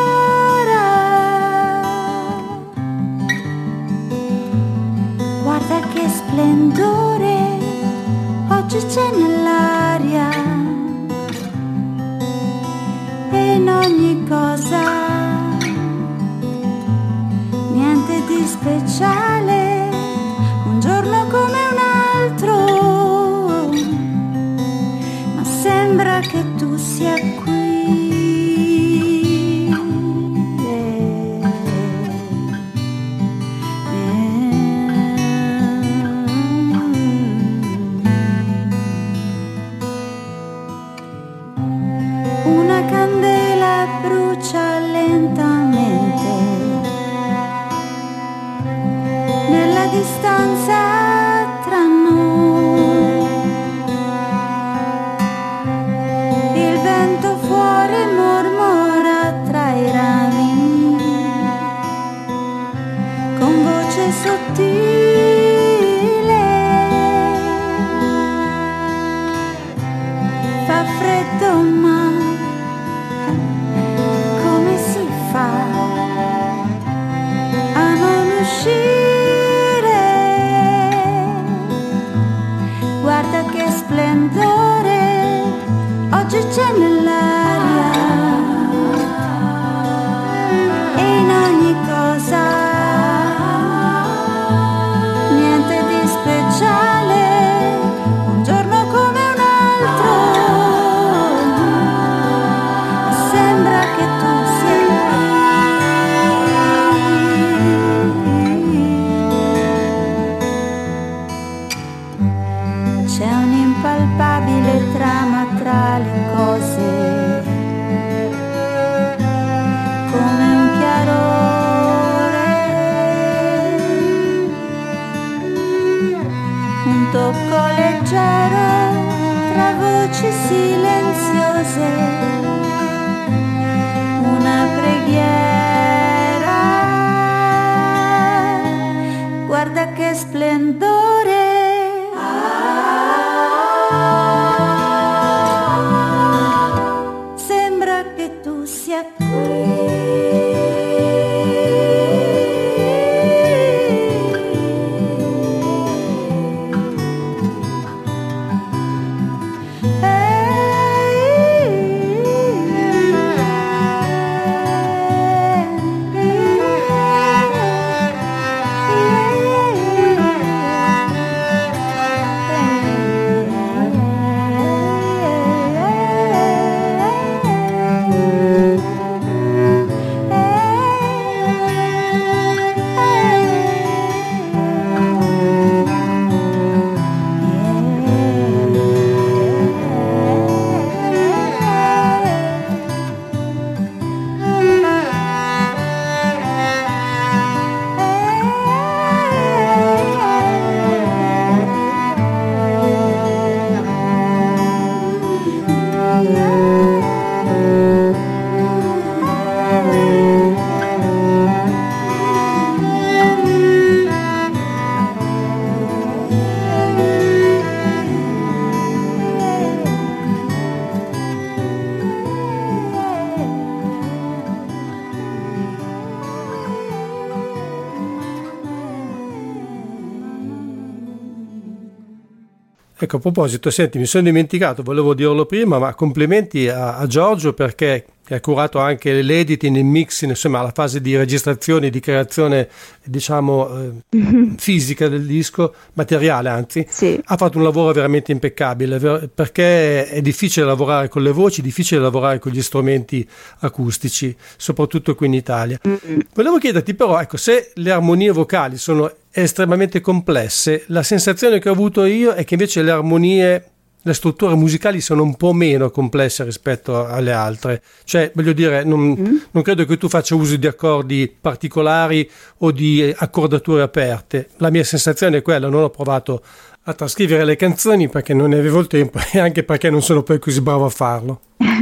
D: guarda che splendore oggi c'è nell'aria e in ogni cosa niente di speciale, un giorno come un altro. Sembra che tu sia qui. Eh, eh. Una candela brucia lentamente nella distanza tra noi. Sottile, fa freddo ma come si fa a non uscire? Guarda che splendore oggi c'è nell'aria e in ogni cosa speciale. voci silenziose, una preghiera, guarda che splendore. Sembra che tu sia qui.
A: Ecco, a proposito, senti, mi sono dimenticato, volevo dirlo prima, ma complimenti a, a Giorgio perché ha curato anche l'editing, il mixing, insomma la fase di registrazione, di creazione, diciamo, eh, mm-hmm. fisica del disco, materiale anzi,
C: sì. Ha
A: fatto un lavoro veramente impeccabile perché è difficile lavorare con le voci, difficile lavorare con gli strumenti acustici, soprattutto qui in Italia. Mm-hmm. Volevo chiederti però, ecco, se le armonie vocali sono estremamente complesse, la sensazione che ho avuto io è che invece le armonie, le strutture musicali sono un po' meno complesse rispetto alle altre, cioè voglio dire non, mm. non credo che tu faccia uso di accordi particolari o di accordature aperte. La mia sensazione è quella, non ho provato a trascrivere le canzoni perché non ne avevo il tempo e anche perché non sono poi così bravo a farlo.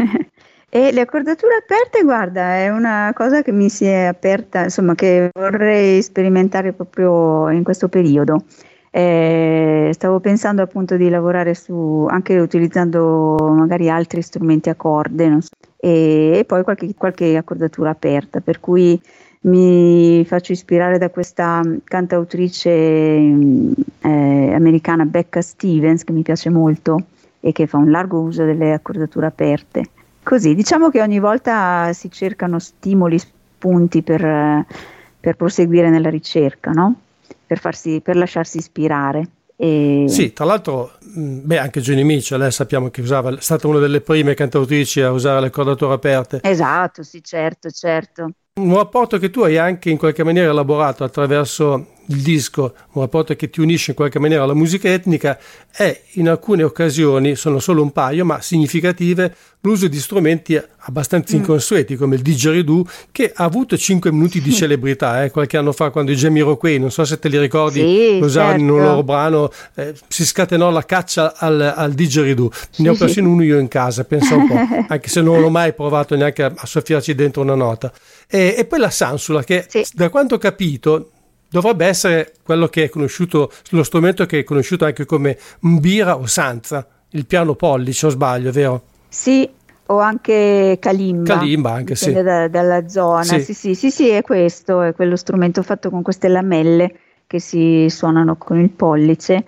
C: E le accordature aperte, guarda, è una cosa che mi si è aperta, insomma, che vorrei sperimentare proprio in questo periodo. Eh, stavo pensando appunto di lavorare su, anche utilizzando magari altri strumenti a corde, non so, e, e poi qualche, qualche accordatura aperta, per cui mi faccio ispirare da questa cantautrice eh, americana Becca Stevens, che mi piace molto e che fa un largo uso delle accordature aperte. Così, diciamo che ogni volta si cercano stimoli, spunti per, per proseguire nella ricerca, no? Per farsi, per lasciarsi ispirare. E... Sì,
A: tra l'altro, beh, anche Joni Mitchell, lei sappiamo che usava, è stata una delle prime cantautrici a usare le accordature aperte.
C: Esatto, sì, certo, certo.
A: Un rapporto che tu hai anche in qualche maniera elaborato attraverso il disco, un rapporto che ti unisce in qualche maniera alla musica etnica, è in alcune occasioni, sono solo un paio, ma significative, l'uso di strumenti abbastanza mm. inconsueti come il didgeridoo, che ha avuto cinque minuti di celebrità eh, qualche anno fa, quando i Jamiroquai, non so se te li ricordi,
C: sì,
A: lo usavano
C: certo.
A: in un loro brano, eh, si scatenò la caccia al, al didgeridoo. Ne ho persino uno io in casa, pensa un po', anche se non l'ho mai provato neanche a, a soffiarci dentro una nota. E, e poi la sansula, che sì. da quanto ho capito dovrebbe essere quello che è conosciuto, lo strumento che è conosciuto anche come mbira o sanza, il piano pollice, o sbaglio, vero?
C: Sì, o anche kalimba.
A: Kalimba anche, sì.
C: Da, dalla zona, sì. Sì, sì, sì, sì, è questo, è quello strumento fatto con queste lamelle che si suonano con il pollice.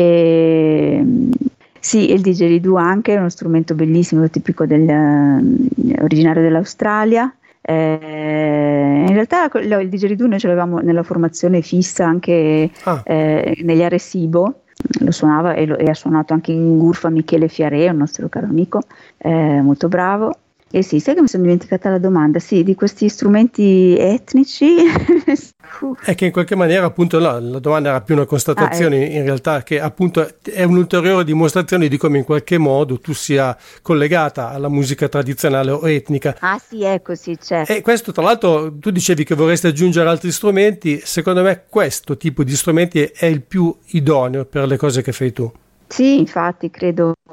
C: E sì, il didgeridoo anche è uno strumento bellissimo, tipico del, originario dell'Australia. Eh, in realtà il didgeridoo noi ce l'avevamo nella formazione fissa anche ah. eh, negli Arecibo, lo suonava e, lo, e ha suonato anche in Gurfa Michele Fiaré, un nostro caro amico, eh, molto bravo. E sì, sai che mi sono dimenticata la domanda, sì, di questi strumenti etnici.
A: È che in qualche maniera appunto no, la domanda era più una constatazione, ah, eh. in realtà, che appunto è un'ulteriore dimostrazione di come in qualche modo tu sia collegata alla musica tradizionale o etnica.
C: Ah sì, ecco, sì, certo.
A: E questo, tra l'altro, tu dicevi che vorresti aggiungere altri strumenti, secondo me questo tipo di strumenti è il più idoneo per le cose che fai tu.
C: Sì, infatti credo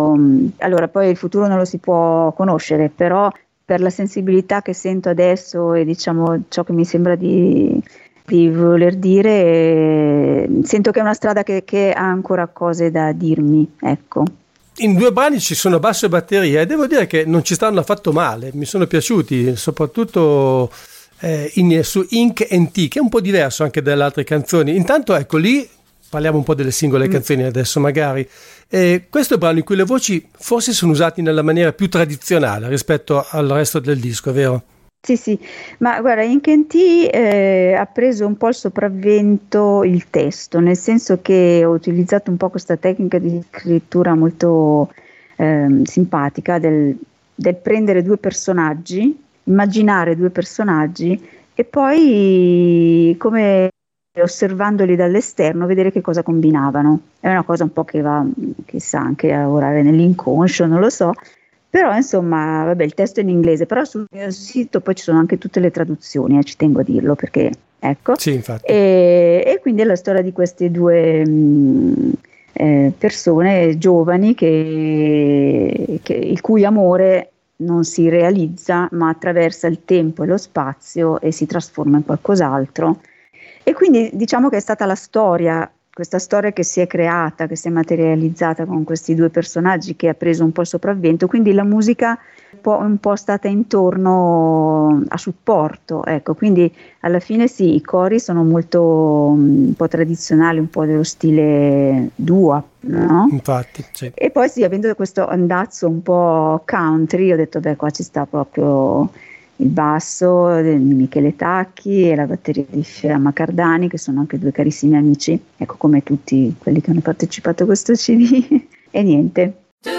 C: io, allora poi il futuro non lo si può conoscere, però per la sensibilità che sento adesso e diciamo ciò che mi sembra di, di voler dire, eh, sento che è una strada che, che ha ancora cose da dirmi, ecco.
A: In due brani ci sono basso e batteria e devo dire che non ci stanno affatto male, mi sono piaciuti, soprattutto eh, in, su Ink and Tea, che è un po' diverso anche dalle altre canzoni. Intanto ecco lì, parliamo un po' delle singole mm. canzoni adesso magari. Eh, questo è un brano in cui le voci forse sono usate nella maniera più tradizionale rispetto al resto del disco, vero?
C: Sì, sì, ma guarda, Ink and Tea eh, ha preso un po' il sopravvento il testo, nel senso che ho utilizzato un po' questa tecnica di scrittura molto eh, simpatica del, del prendere due personaggi, immaginare due personaggi e poi come osservandoli dall'esterno vedere che cosa combinavano. È una cosa un po' che va chissà anche a lavorare nell'inconscio, non lo so, però insomma vabbè, il testo è in inglese, però sul mio sito poi ci sono anche tutte le traduzioni, eh, ci tengo a dirlo perché ecco
A: sì, infatti.
C: E, e quindi è la storia di queste due mh, eh, persone giovani che, che, il cui amore non si realizza ma attraversa il tempo e lo spazio e si trasforma in qualcos'altro. E quindi diciamo che è stata la storia, questa storia che si è creata, che si è materializzata con questi due personaggi che ha preso un po' il sopravvento, quindi la musica è un po', un po' stata intorno a supporto, ecco, quindi alla fine sì, i cori sono molto un po' tradizionali, un po' dello stile doo-wop, no?
A: Infatti, sì.
C: E poi sì, avendo questo andazzo un po' country, ho detto beh qua ci sta proprio il basso di Michele Tacchi e la batteria di Fiamma Cardani, che sono anche due carissimi amici, ecco come tutti quelli che hanno partecipato a questo C D. E niente.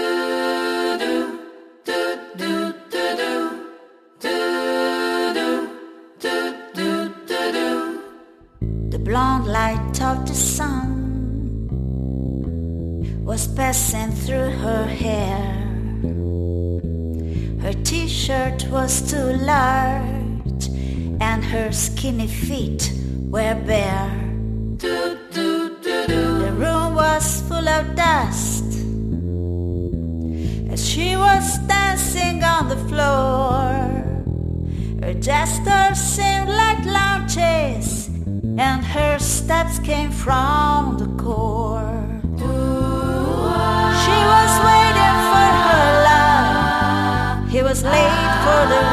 B: The blonde light of the sun was passing through her hair. Her t-shirt was too large and her skinny feet were bare. The room was full of dust as she was dancing on the floor. Her gestures seemed like launches and her steps came from the core. She was waiting for her love. He was late for the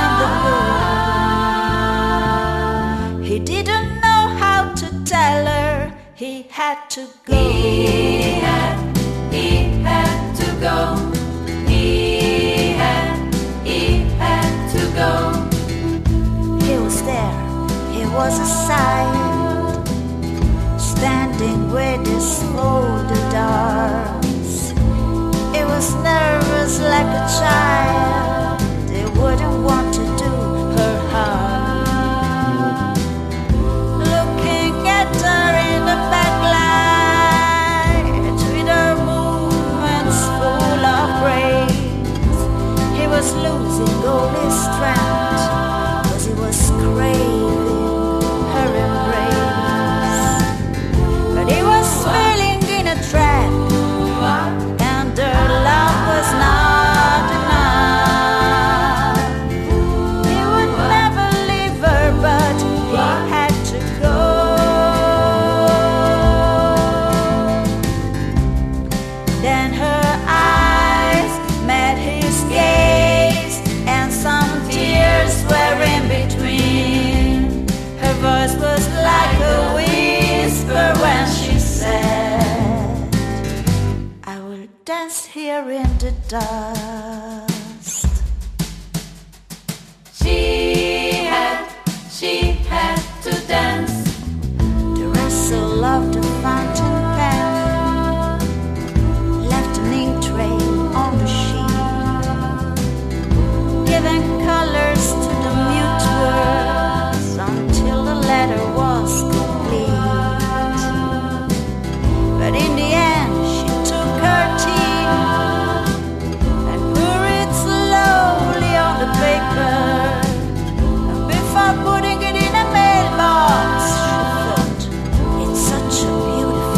B: rendezvous. He didn't know how to tell her he had to go. He had, he had to go. He had, he had to go. He was there, he was a sight, standing with his folded arms. He was nervous like a child, they wouldn't want to do her harm. Looking at her in the backlight, with her movements full of grace, he was losing all his strength, cause he was craving her embrace. But he was feeling in a trap, and her love was not enough. He would never leave her, but he had to go. Then her eyes met his gaze, and some tears were in between. Her voice was like a whisper when she said, I will dance here in the dust. She had, she had to dance. The rustle of the fountain pen left an ink trail on the sheet, giving colors to the mute words until the letter was complete. But in the end she took her tea and poured it slowly on the paper, and before putting it in a mailbox she thought, it's such a beautiful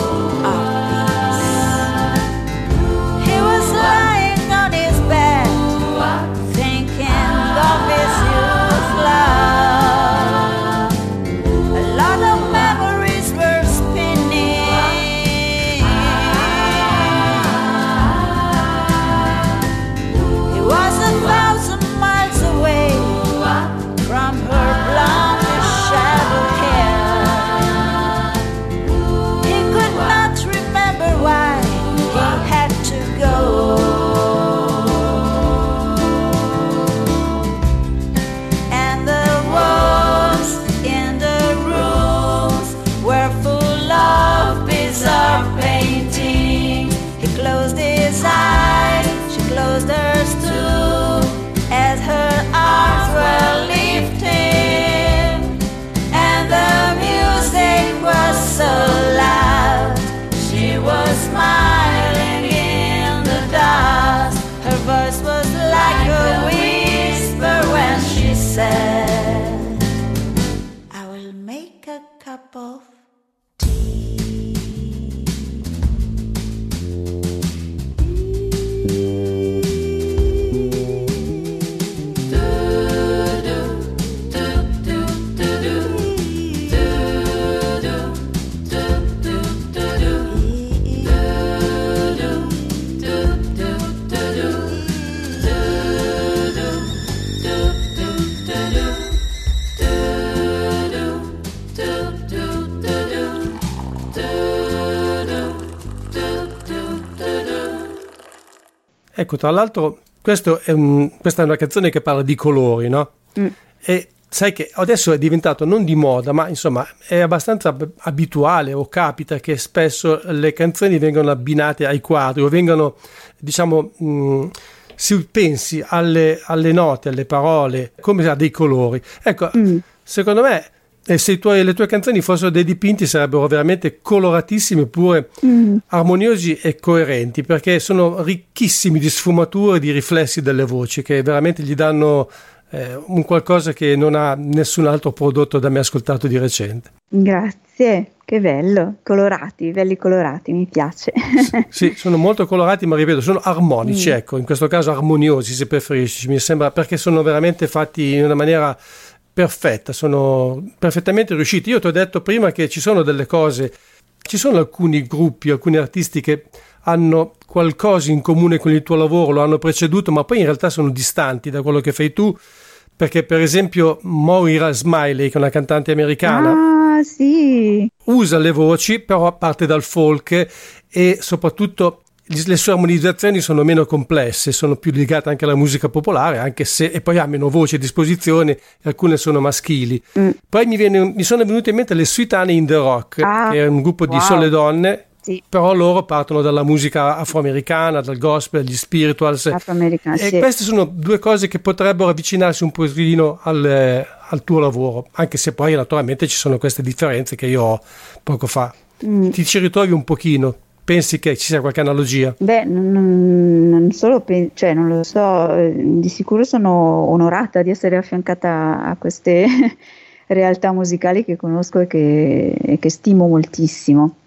A: Ecco, tra l'altro, questo è un, questa è una canzone che parla di colori, no? Mm. E sai che adesso è diventato non di moda, ma insomma è abbastanza abituale o capita che spesso le canzoni vengono abbinate ai quadri o vengono, diciamo, mh, si pensi alle, alle note, alle parole come a dei colori. Ecco, mm. secondo me E se i tuoi, le tue canzoni fossero dei dipinti sarebbero veramente coloratissimi, eppure mm. armoniosi e coerenti, perché sono ricchissimi di sfumature, di riflessi delle voci che veramente gli danno eh, un qualcosa che non ha nessun altro prodotto da me ascoltato di recente.
C: Grazie, che bello, colorati, belli colorati, mi piace.
A: Sì, sono molto colorati, ma ripeto, sono armonici, mm. ecco, in questo caso armoniosi se preferisci, mi sembra, perché sono veramente fatti in una maniera perfetta, sono perfettamente riusciti. Io ti ho detto prima che ci sono delle cose, ci sono alcuni gruppi, alcuni artisti che hanno qualcosa in comune con il tuo lavoro, lo hanno preceduto, ma poi in realtà sono distanti da quello che fai tu, perché per esempio Moira Smiley, che è una cantante americana,
C: ah, sì.
A: usa le voci, però parte dal folk e soprattutto le sue armonizzazioni sono meno complesse, sono più legate anche alla musica popolare, anche se, e poi ha meno voci a disposizione, e alcune sono maschili. Mm. Poi mi, viene, mi sono venute in mente le Sweet Honey in the Rock, ah, che è un gruppo wow. di sole donne, sì. però loro partono dalla musica afroamericana, dal gospel, gli spirituals, e sì. queste sono due cose che potrebbero avvicinarsi un pochino al, al tuo lavoro, anche se poi naturalmente ci sono queste differenze che io ho poco fa. Mm. Ti ci ritrovi un pochino? Pensi che ci sia qualche analogia?
C: Beh, non, non solo, pen- cioè non lo so, di sicuro sono onorata di essere affiancata a queste realtà musicali che conosco e che, e che stimo moltissimo,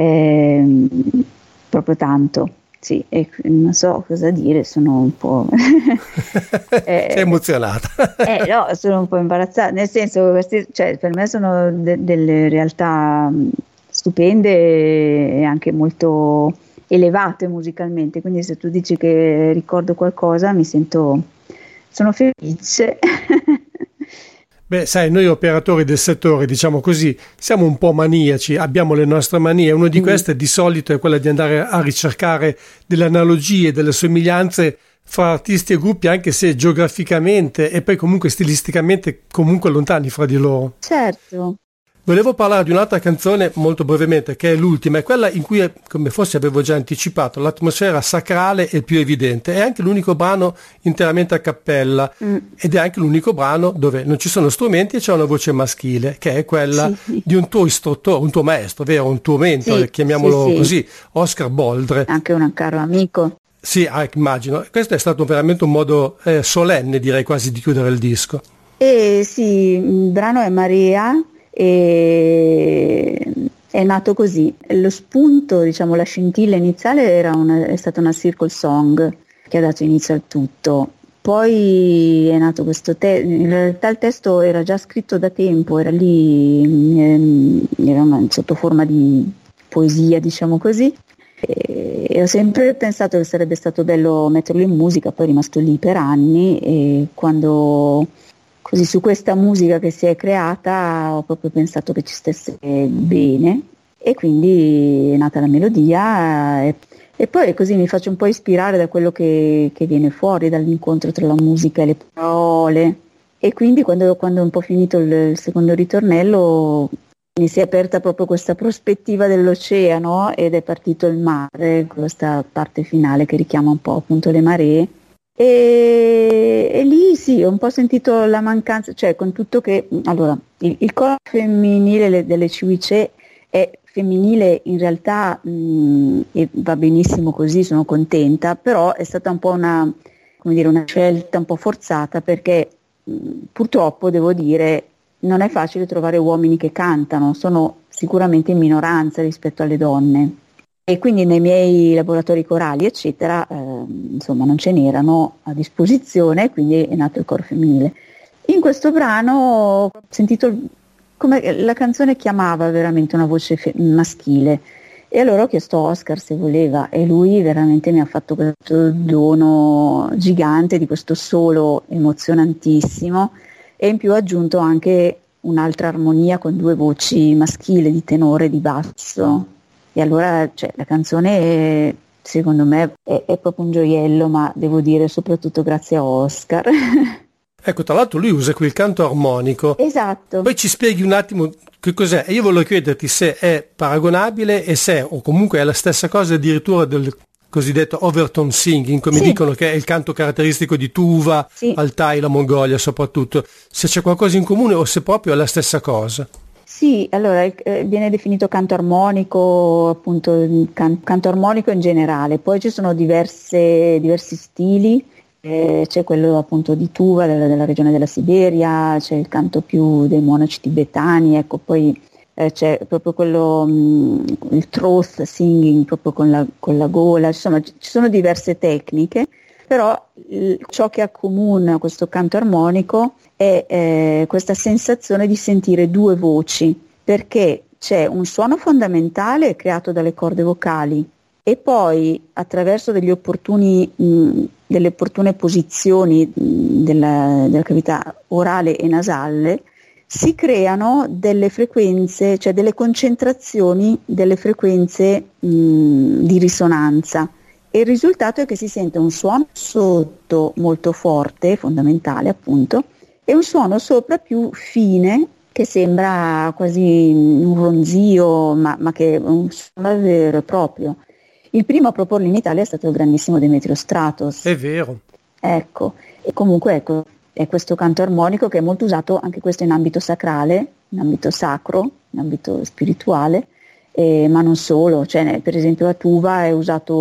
C: eh, proprio tanto, sì, e non so cosa dire, sono un po'...
A: eh, Sei emozionata?
C: eh, no, sono un po' imbarazzata, nel senso, questi, cioè, per me sono de- delle realtà stupende e anche molto elevate musicalmente, quindi se tu dici che ricordo qualcosa mi sento, sono felice.
A: Beh, sai, noi operatori del settore, diciamo così, siamo un po' maniaci, abbiamo le nostre manie, una di queste mm. di solito è quella di andare a ricercare delle analogie, delle somiglianze fra artisti e gruppi, anche se geograficamente e poi comunque stilisticamente comunque lontani fra di loro.
C: Certo.
A: Volevo parlare di un'altra canzone molto brevemente, che è l'ultima, è quella in cui, come forse avevo già anticipato, l'atmosfera sacrale è più evidente. È anche l'unico brano interamente a cappella mm. ed è anche l'unico brano dove non ci sono strumenti e c'è una voce maschile, che è quella sì. di un tuo istruttore, un tuo maestro, vero? Un tuo mentore, sì, chiamiamolo sì, sì. così, Oscar Boldre.
C: Anche un caro amico.
A: Sì, ah, immagino. Questo è stato veramente un modo eh, solenne, direi quasi, di chiudere il disco.
C: Eh sì, il brano è Maria. E è nato così. Lo spunto, diciamo, la scintilla iniziale era una, è stata una circle song che ha dato inizio al tutto. Poi è nato questo testo, in realtà il testo era già scritto da tempo, era lì, era una, sotto forma di poesia, diciamo così. E ho sempre pensato che sarebbe stato bello metterlo in musica, poi è rimasto lì per anni e quando... Così su questa musica che si è creata ho proprio pensato che ci stesse bene e quindi è nata la melodia e, e poi così mi faccio un po' ispirare da quello che, che viene fuori dall'incontro tra la musica e le parole e quindi quando, quando ho un po' finito il, il secondo ritornello mi si è aperta proprio questa prospettiva dell'oceano ed è partito il mare, questa parte finale che richiama un po' appunto le maree. E, e lì sì, ho un po' sentito la mancanza, cioè con tutto che, allora, il, il coro femminile delle Ciuice è femminile in realtà mh, e va benissimo così, sono contenta, però è stata un po' una, come dire, una scelta un po' forzata perché mh, purtroppo devo dire non è facile trovare uomini che cantano, sono sicuramente in minoranza rispetto alle donne. E quindi nei miei laboratori corali, eccetera, eh, insomma non ce n'erano a disposizione, quindi è nato il coro femminile. In questo brano ho sentito come la canzone chiamava veramente una voce fe- maschile e allora ho chiesto a Oscar se voleva e lui veramente mi ha fatto questo dono gigante di questo solo emozionantissimo e in più ha aggiunto anche un'altra armonia con due voci maschili di tenore e di basso. E allora cioè, la canzone secondo me è, è proprio un gioiello, ma devo dire soprattutto grazie a Oscar.
A: Ecco, tra l'altro lui usa qui il canto armonico.
C: Esatto.
A: Poi ci spieghi un attimo che cos'è. E io volevo chiederti se è paragonabile e se, o comunque è la stessa cosa addirittura del cosiddetto overtone singing, come
C: sì.
A: dicono che è il canto caratteristico di Tuva,
C: sì.
A: Altai, la Mongolia soprattutto. Se c'è qualcosa in comune o se proprio è la stessa cosa.
C: Sì, allora eh, viene definito canto armonico, appunto can- canto armonico in generale, poi ci sono diverse, diversi stili, eh, c'è quello appunto di Tuva, della, della regione della Siberia, c'è il canto più dei monaci tibetani, ecco, poi eh, c'è proprio quello, mh, il throat singing, proprio con la, con la gola, insomma ci sono diverse tecniche, però il, ciò che accomuna questo canto armonico è eh, questa sensazione di sentire due voci, perché c'è un suono fondamentale creato dalle corde vocali e poi attraverso degli opportuni, mh, delle opportune posizioni mh, della, della cavità orale e nasale si creano delle frequenze, cioè delle concentrazioni delle frequenze mh, di risonanza. E il risultato è che si sente un suono sotto molto forte, fondamentale appunto, e un suono sopra più fine che sembra quasi un ronzio, ma, ma che è un suono vero e proprio. Il primo a proporlo in Italia è stato il grandissimo Demetrio Stratos.
A: È vero.
C: Ecco, e comunque ecco, è questo canto armonico che è molto usato anche questo in ambito sacrale, in ambito sacro, in ambito spirituale, eh, ma non solo, cioè, per esempio a Tuva è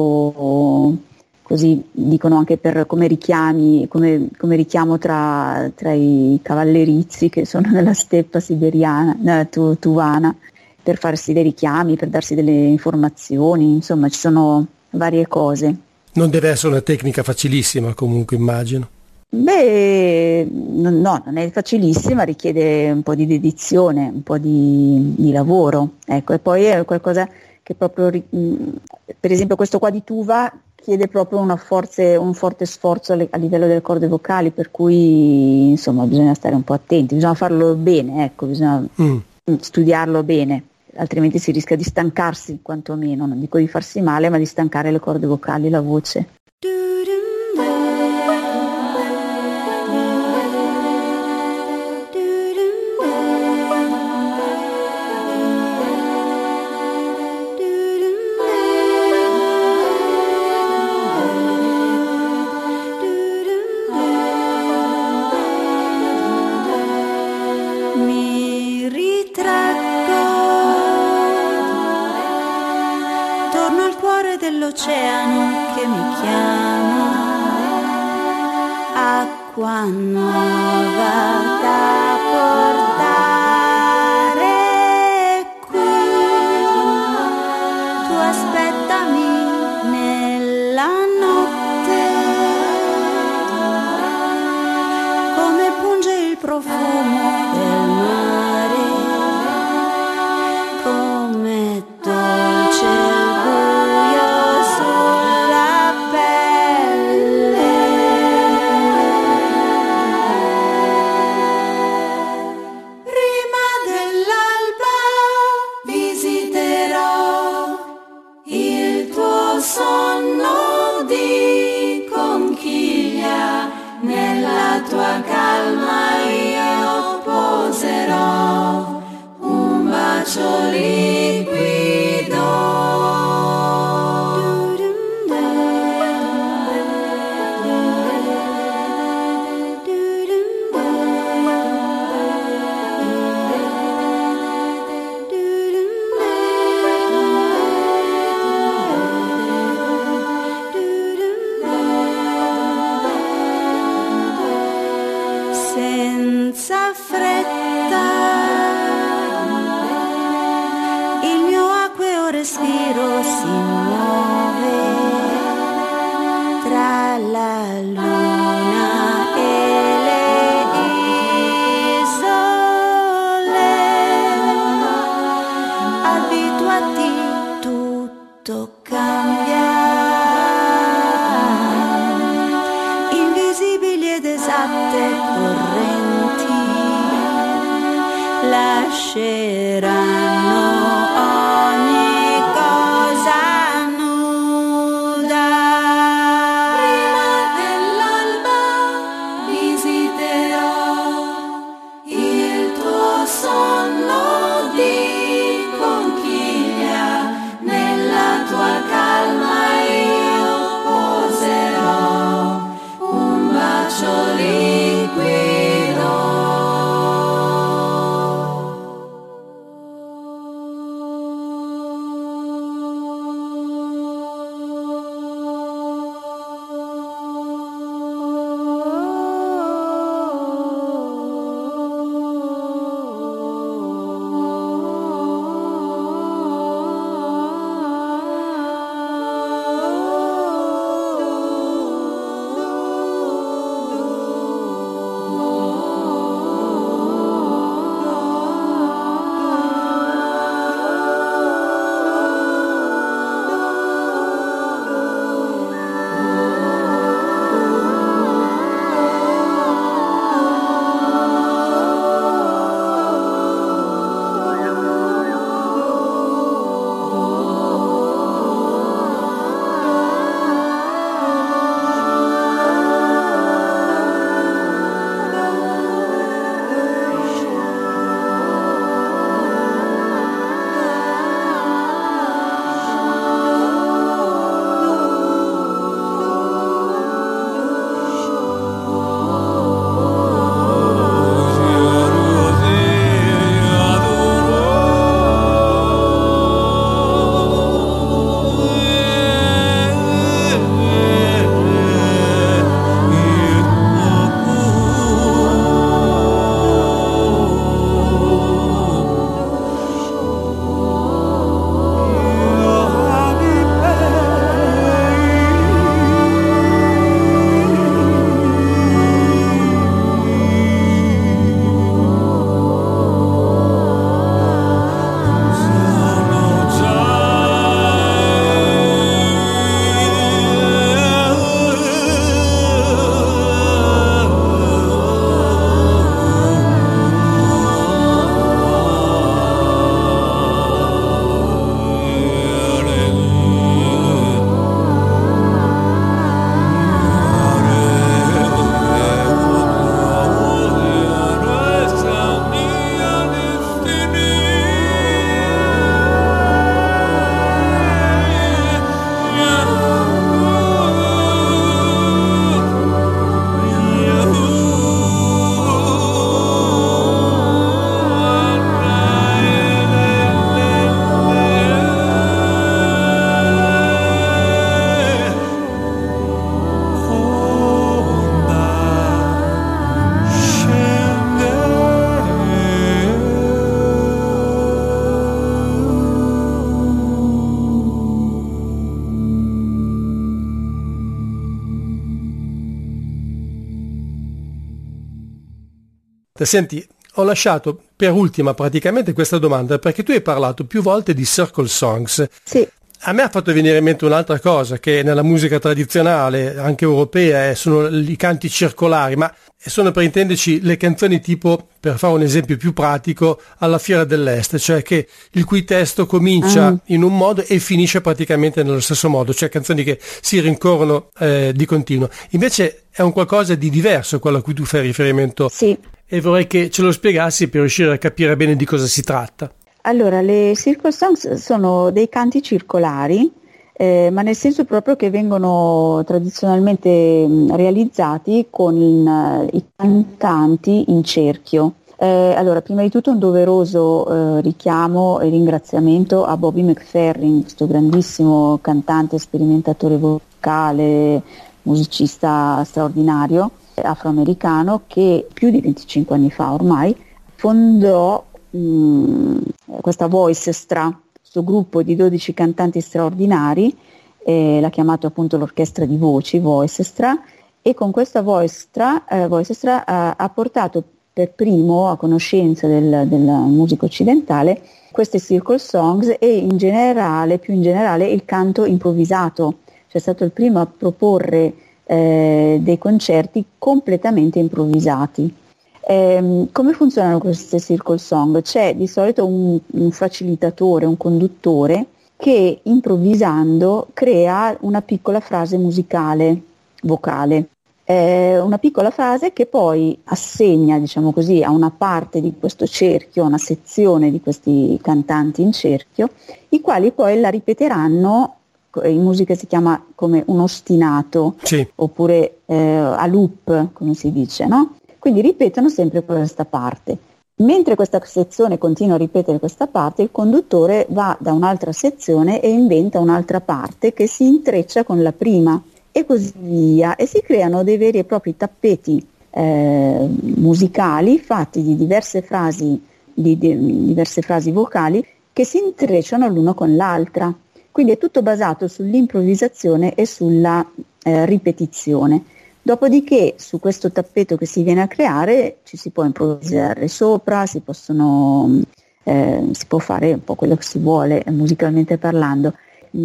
C: usato così, dicono anche per come richiami, come, come richiamo tra, tra i cavallerizi che sono nella steppa siberiana, eh, tu, tuvana, per farsi dei richiami, per darsi delle informazioni, insomma ci sono varie cose.
A: Non deve essere una tecnica facilissima comunque, immagino.
C: Beh, no, no, non è facilissima, richiede un po' di dedizione, un po' di, di lavoro, ecco, e poi è qualcosa che proprio, per esempio questo qua di Tuva chiede proprio una forze, un forte sforzo a, a livello delle corde vocali, per cui insomma bisogna stare un po' attenti, bisogna farlo bene, ecco, bisogna mm. studiarlo bene, altrimenti si rischia di stancarsi quantomeno, non dico di farsi male, ma di stancare le corde vocali, la voce.
D: Dell'oceano che mi chiama, acqua nuova da portare qui, tu aspettami nella notte, come punge il profumo del mare, come dolce il buio sulla pelle. Prima dell'alba visiterò il tuo sonno di conchiglia, nella tua calma io poserò un bacio liquido. Senza fretta, il mio acqueo respiro si muove tra la luna e le isole. Abituati, tutto cambia, invisibili ed esatte correnti lasceranno ogni cosa nuda.
A: Senti, ho lasciato per ultima praticamente questa domanda perché tu hai parlato più volte di circle songs.
C: Sì.
A: A me ha fatto venire in mente un'altra cosa che nella musica tradizionale, anche europea, sono i canti circolari, ma sono per intenderci le canzoni tipo, per fare un esempio più pratico, alla Fiera dell'Est, cioè che il cui testo comincia mm. in un modo e finisce praticamente nello stesso modo, cioè canzoni che si rincorrono eh, di continuo. Invece è un qualcosa di diverso quello a cui tu fai riferimento.
C: Sì.
A: E vorrei che ce lo spiegassi per riuscire a capire bene di cosa si tratta.
C: Allora, le circle songs sono dei canti circolari, eh, ma nel senso proprio che vengono tradizionalmente mh, realizzati con uh, i cantanti in cerchio. Eh, allora, prima di tutto un doveroso eh, richiamo e ringraziamento a Bobby McFerrin, questo grandissimo cantante, sperimentatore vocale, musicista straordinario, afroamericano, che più di venticinque anni fa ormai fondò questa Voicestra, questo gruppo di dodici cantanti straordinari, eh, l'ha chiamato appunto l'orchestra di voci, Voicestra, e con questa Voicestra, eh, Voicestra ha, ha portato per primo a conoscenza del, del musica occidentale queste circle songs e in generale, più in generale, il canto improvvisato. Cioè è stato il primo a proporre eh, dei concerti completamente improvvisati. Eh, come funzionano queste circle song? C'è di solito un, un facilitatore, un conduttore che improvvisando crea una piccola frase musicale, vocale, eh, una piccola frase che poi assegna, diciamo così, a una parte di questo cerchio, a una sezione di questi cantanti in cerchio, i quali poi la ripeteranno. In musica si chiama come un ostinato,
A: sì.
C: Oppure eh, a loop, come si dice, no? Quindi ripetono sempre questa parte. Mentre questa sezione continua a ripetere questa parte, il conduttore va da un'altra sezione e inventa un'altra parte che si intreccia con la prima e così via, e si creano dei veri e propri tappeti eh, musicali fatti di diverse frasi, di, di diverse frasi vocali che si intrecciano l'uno con l'altra. Quindi è tutto basato sull'improvvisazione e sulla eh, ripetizione. Dopodiché su questo tappeto che si viene a creare ci si può improvvisare sopra, si possono, eh, si può fare un po' quello che si vuole musicalmente parlando.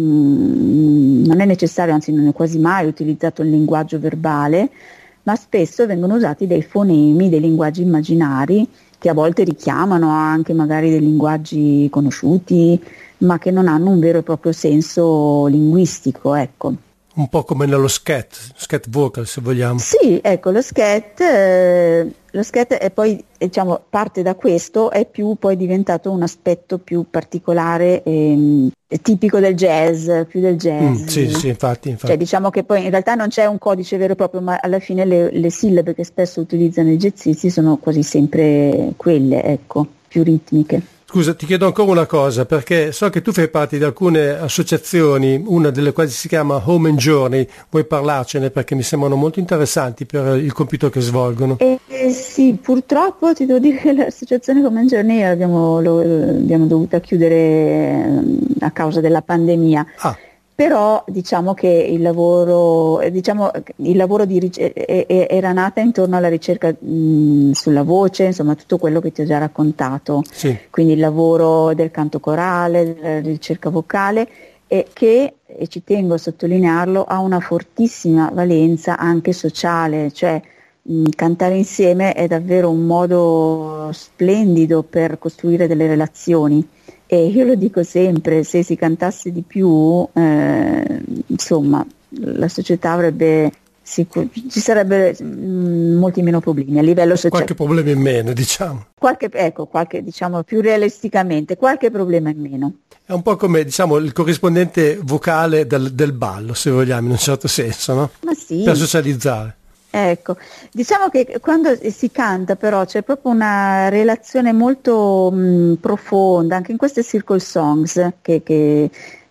C: Mm, non è necessario, anzi non è quasi mai utilizzato il linguaggio verbale, ma spesso vengono usati dei fonemi, dei linguaggi immaginari che a volte richiamano anche magari dei linguaggi conosciuti, ma che non hanno un vero e proprio senso linguistico, ecco.
A: Un po' come nello scat, scat vocal se vogliamo.
C: Sì, ecco, lo scat, eh, lo scat è poi, diciamo, parte da questo, è più poi diventato un aspetto più particolare, e, e tipico del jazz, più del jazz.
A: Mm, sì, sì, infatti, infatti.
C: Cioè diciamo che poi in realtà non c'è un codice vero e proprio, ma alla fine le, le sillabe che spesso utilizzano i jazzisti sono quasi sempre quelle, ecco, più ritmiche.
A: Scusa, ti chiedo ancora una cosa, perché so che tu fai parte di alcune associazioni, una delle quali si chiama Home and Journey. Vuoi parlarcene perché mi sembrano molto interessanti per il compito che svolgono?
C: Eh, eh, sì, purtroppo ti devo dire che l'associazione Home and Journey abbiamo, lo, abbiamo dovuta chiudere eh, a causa della pandemia.
A: Ah.
C: Però diciamo che il lavoro, diciamo, il lavoro di ric- era nata intorno alla ricerca mh, sulla voce, insomma tutto quello che ti ho già raccontato,
A: sì.
C: Quindi il lavoro del canto corale, della ricerca vocale, e che, e ci tengo a sottolinearlo, ha una fortissima valenza anche sociale, cioè mh, cantare insieme è davvero un modo splendido per costruire delle relazioni. E io lo dico sempre, se si cantasse di più, eh, insomma, la società avrebbe, sicur- ci sarebbe mh, molti meno problemi a livello sociale.
A: Qualche problema in meno, diciamo.
C: Qualche, ecco, qualche, diciamo, più realisticamente, qualche problema in meno.
A: È un po' come, diciamo, il corrispondente vocale del, del ballo, se vogliamo, in un certo senso, no?
C: Ma sì.
A: Per socializzare.
C: Ecco, diciamo che quando si canta però c'è proprio una relazione molto mh, profonda, anche in queste circle songs che, che,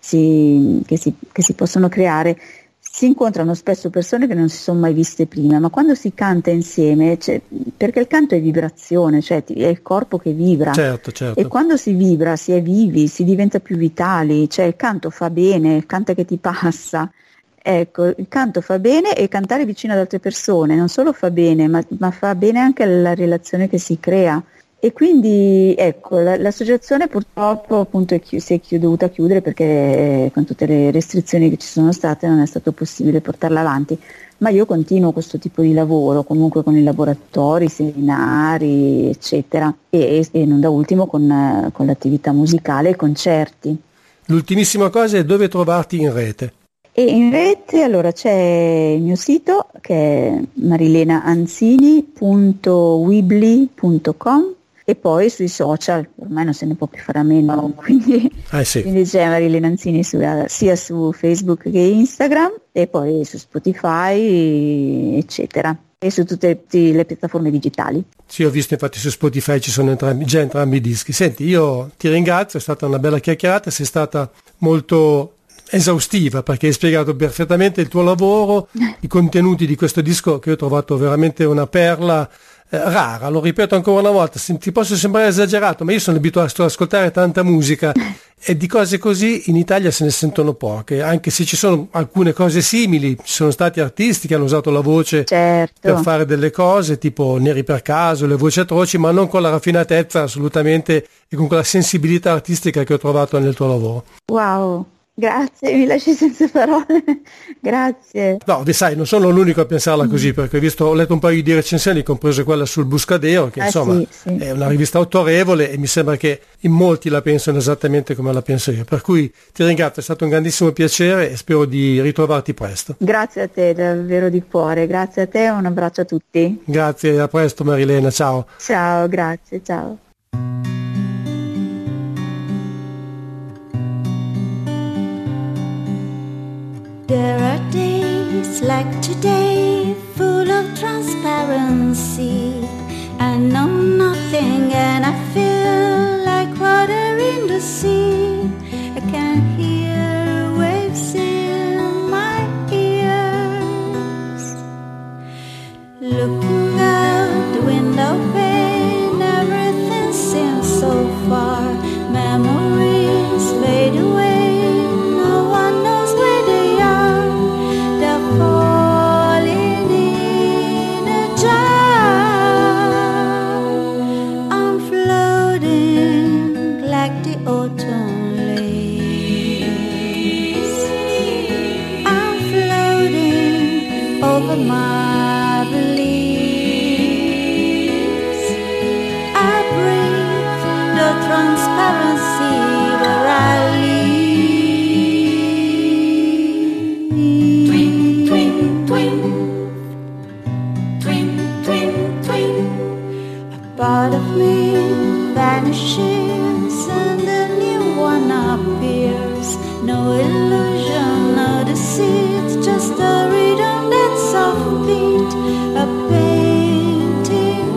C: si, che, si, che si possono creare, si incontrano spesso persone che non si sono mai viste prima, ma quando si canta insieme, cioè, perché il canto è vibrazione, cioè è il corpo che vibra,
A: certo, certo.
C: E quando si vibra si è vivi, si diventa più vitali, cioè il canto fa bene, il canto che ti passa. Ecco, il canto fa bene e cantare vicino ad altre persone non solo fa bene, ma, ma fa bene anche alla relazione che si crea. E quindi ecco, la, l'associazione purtroppo appunto è chi, si è chi- dovuta chiudere perché eh, con tutte le restrizioni che ci sono state non è stato possibile portarla avanti. Ma io continuo questo tipo di lavoro, comunque con i laboratori, seminari, eccetera, e, e non da ultimo con, eh, con l'attività musicale e concerti.
A: L'ultimissima cosa è dove trovarti in rete.
C: E in rete allora c'è il mio sito che è marilenaanzini punto weebly punto com e poi sui social, ormai non se ne può più fare a meno, quindi,
A: Eh sì.
C: quindi c'è Marilena Anzini su- sia su Facebook che Instagram e poi su Spotify eccetera e su tutte, tutte le piattaforme digitali.
A: Sì, ho visto infatti su Spotify ci sono entrambi, già entrambi i dischi. Senti, io ti ringrazio, è stata una bella chiacchierata, sei stata molto esaustiva perché hai spiegato perfettamente il tuo lavoro, i contenuti di questo disco che ho trovato veramente una perla eh, rara. Lo ripeto ancora una volta, se- ti posso sembrare esagerato, ma io sono abituato ad ascoltare tanta musica e di cose così in Italia se ne sentono poche, anche se ci sono alcune cose simili, ci sono stati artisti che hanno usato la voce
C: Certo.
A: per fare delle cose tipo Neri per caso, le voci atroci, ma non con la raffinatezza assolutamente e con quella sensibilità artistica che ho trovato nel tuo lavoro.
C: Wow, grazie, mi lasci senza parole. Grazie.
A: No, vi sai, non sono l'unico a pensarla così, perché ho visto, ho letto un paio di recensioni, comprese quella sul Buscadero, che
C: Ah,
A: insomma
C: sì, sì.
A: è una rivista autorevole e mi sembra che in molti la pensano esattamente come la penso io. Per cui ti ringrazio, è stato un grandissimo piacere e spero di ritrovarti presto.
C: Grazie a te, davvero di cuore. Grazie a te e un abbraccio a tutti.
A: Grazie, a presto Marilena, ciao.
C: Ciao, grazie, ciao.
D: There are days like today, full of transparency. I know nothing and I feel like water in the sea. I can hear waves in my ears. Looking out the window pane, everything seems so far. Memories fade away, no one knows where they are. They're falling in a jar. I'm floating like the autumn leaves. I'm floating over my beliefs. I breathe the transparency where I live. Twin, twin, twin. Twin, twin, twin. A part of me vanishes and a new one appears. No illusion, no deceit, just a rhythm that's offbeat. A painting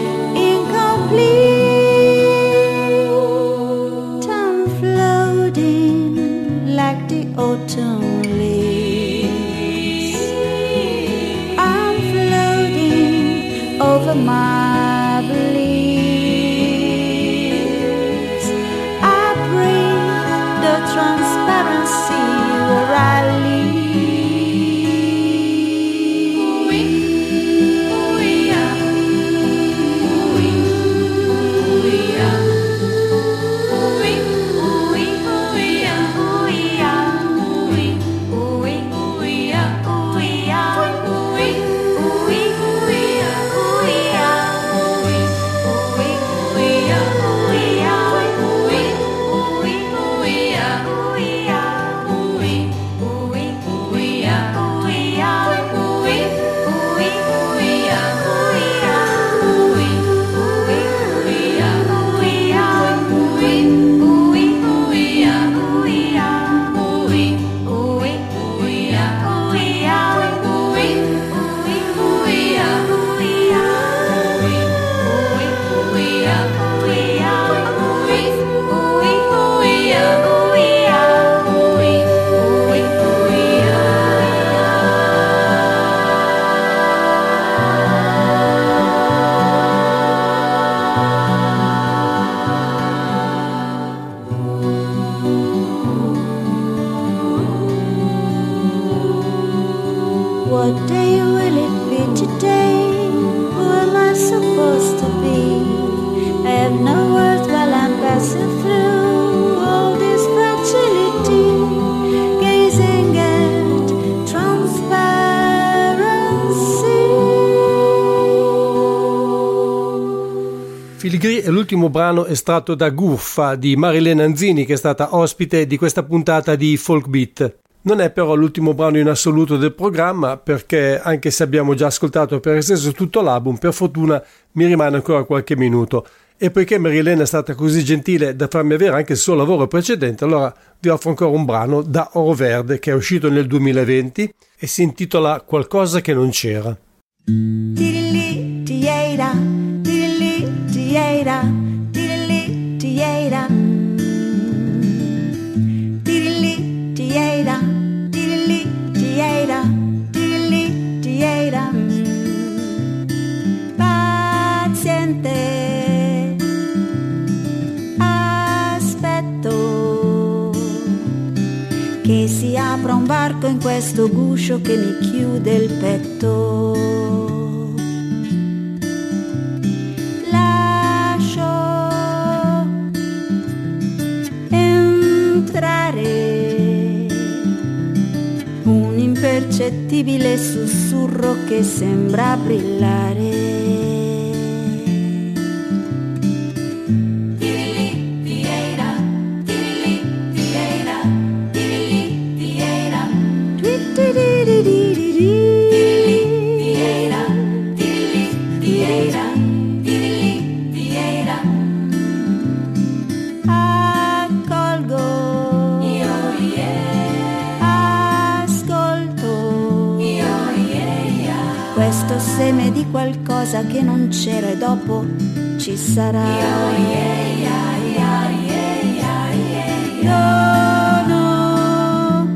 D: incomplete. I'm floating like the autumn leaves. I'm floating over my beliefs. I breathe the transparency where I live.
A: Gris è l'ultimo brano estratto da Guffa di Marilena Anzini, che è stata ospite di questa puntata di Folk Beat. Non è però l'ultimo brano in assoluto del programma, perché anche se abbiamo già ascoltato per esempio tutto l'album, per fortuna mi rimane ancora qualche minuto. E poiché Marilena è stata così gentile da farmi avere anche il suo lavoro precedente, allora vi offro ancora un brano da Oro Verde che è uscito nel duemilaventi e si intitola Qualcosa che non c'era.
B: Paziente, aspetto che si apra un varco in questo guscio che mi chiude il petto. Lascio entrare un impercettibile sussurro che sembra brillare. Seme di qualcosa che non c'era e dopo ci sarà. Dono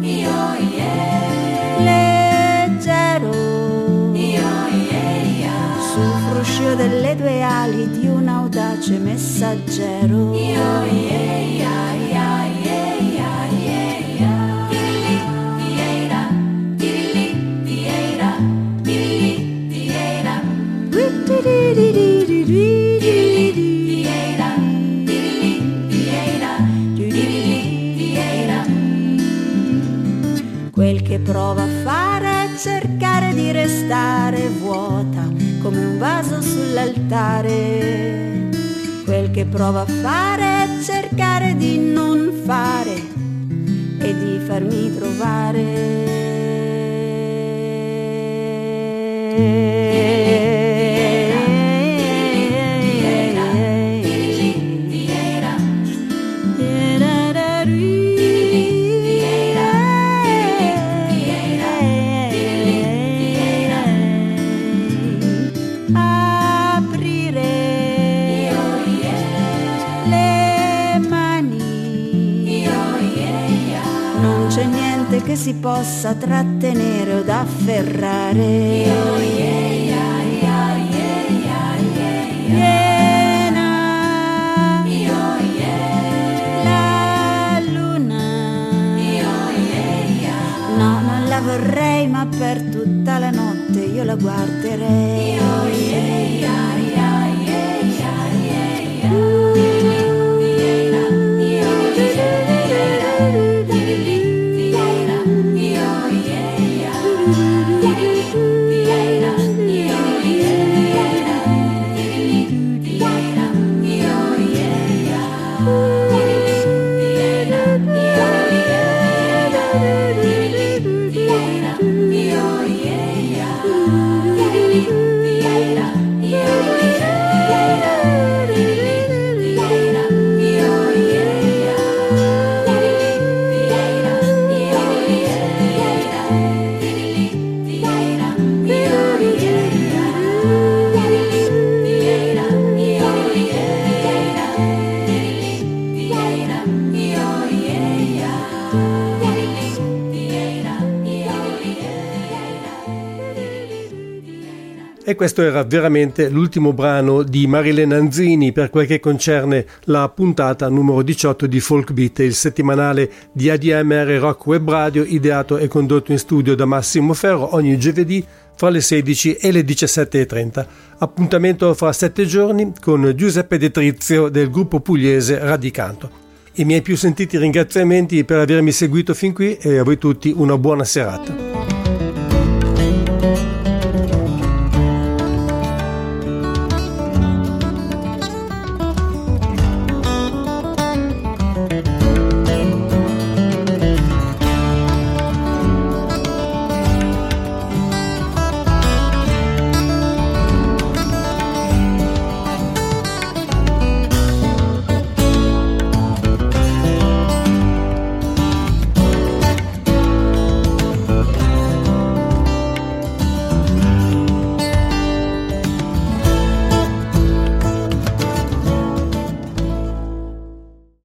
B: leggero sul fruscio delle due ali di un audace messaggero. Quel che prova a fare è cercare di restare vuota come un vaso sull'altare. Quel che prova a fare è cercare di non fare e di farmi trovare. Che si possa trattenere o da afferrare. Piena la luna, no, non la vorrei, ma per tutta la notte io la guarderei.
A: E questo era veramente l'ultimo brano di Marilena Anzini per quel che concerne la puntata numero diciotto di Folk Beat, il settimanale di A D M R Rock Web Radio, ideato e condotto in studio da Massimo Ferro ogni giovedì fra le sedici e le diciassette e trenta. Appuntamento fra sette giorni con Giuseppe De Trizio del gruppo pugliese Radicanto. I miei più sentiti ringraziamenti per avermi seguito fin qui e a voi tutti una buona serata.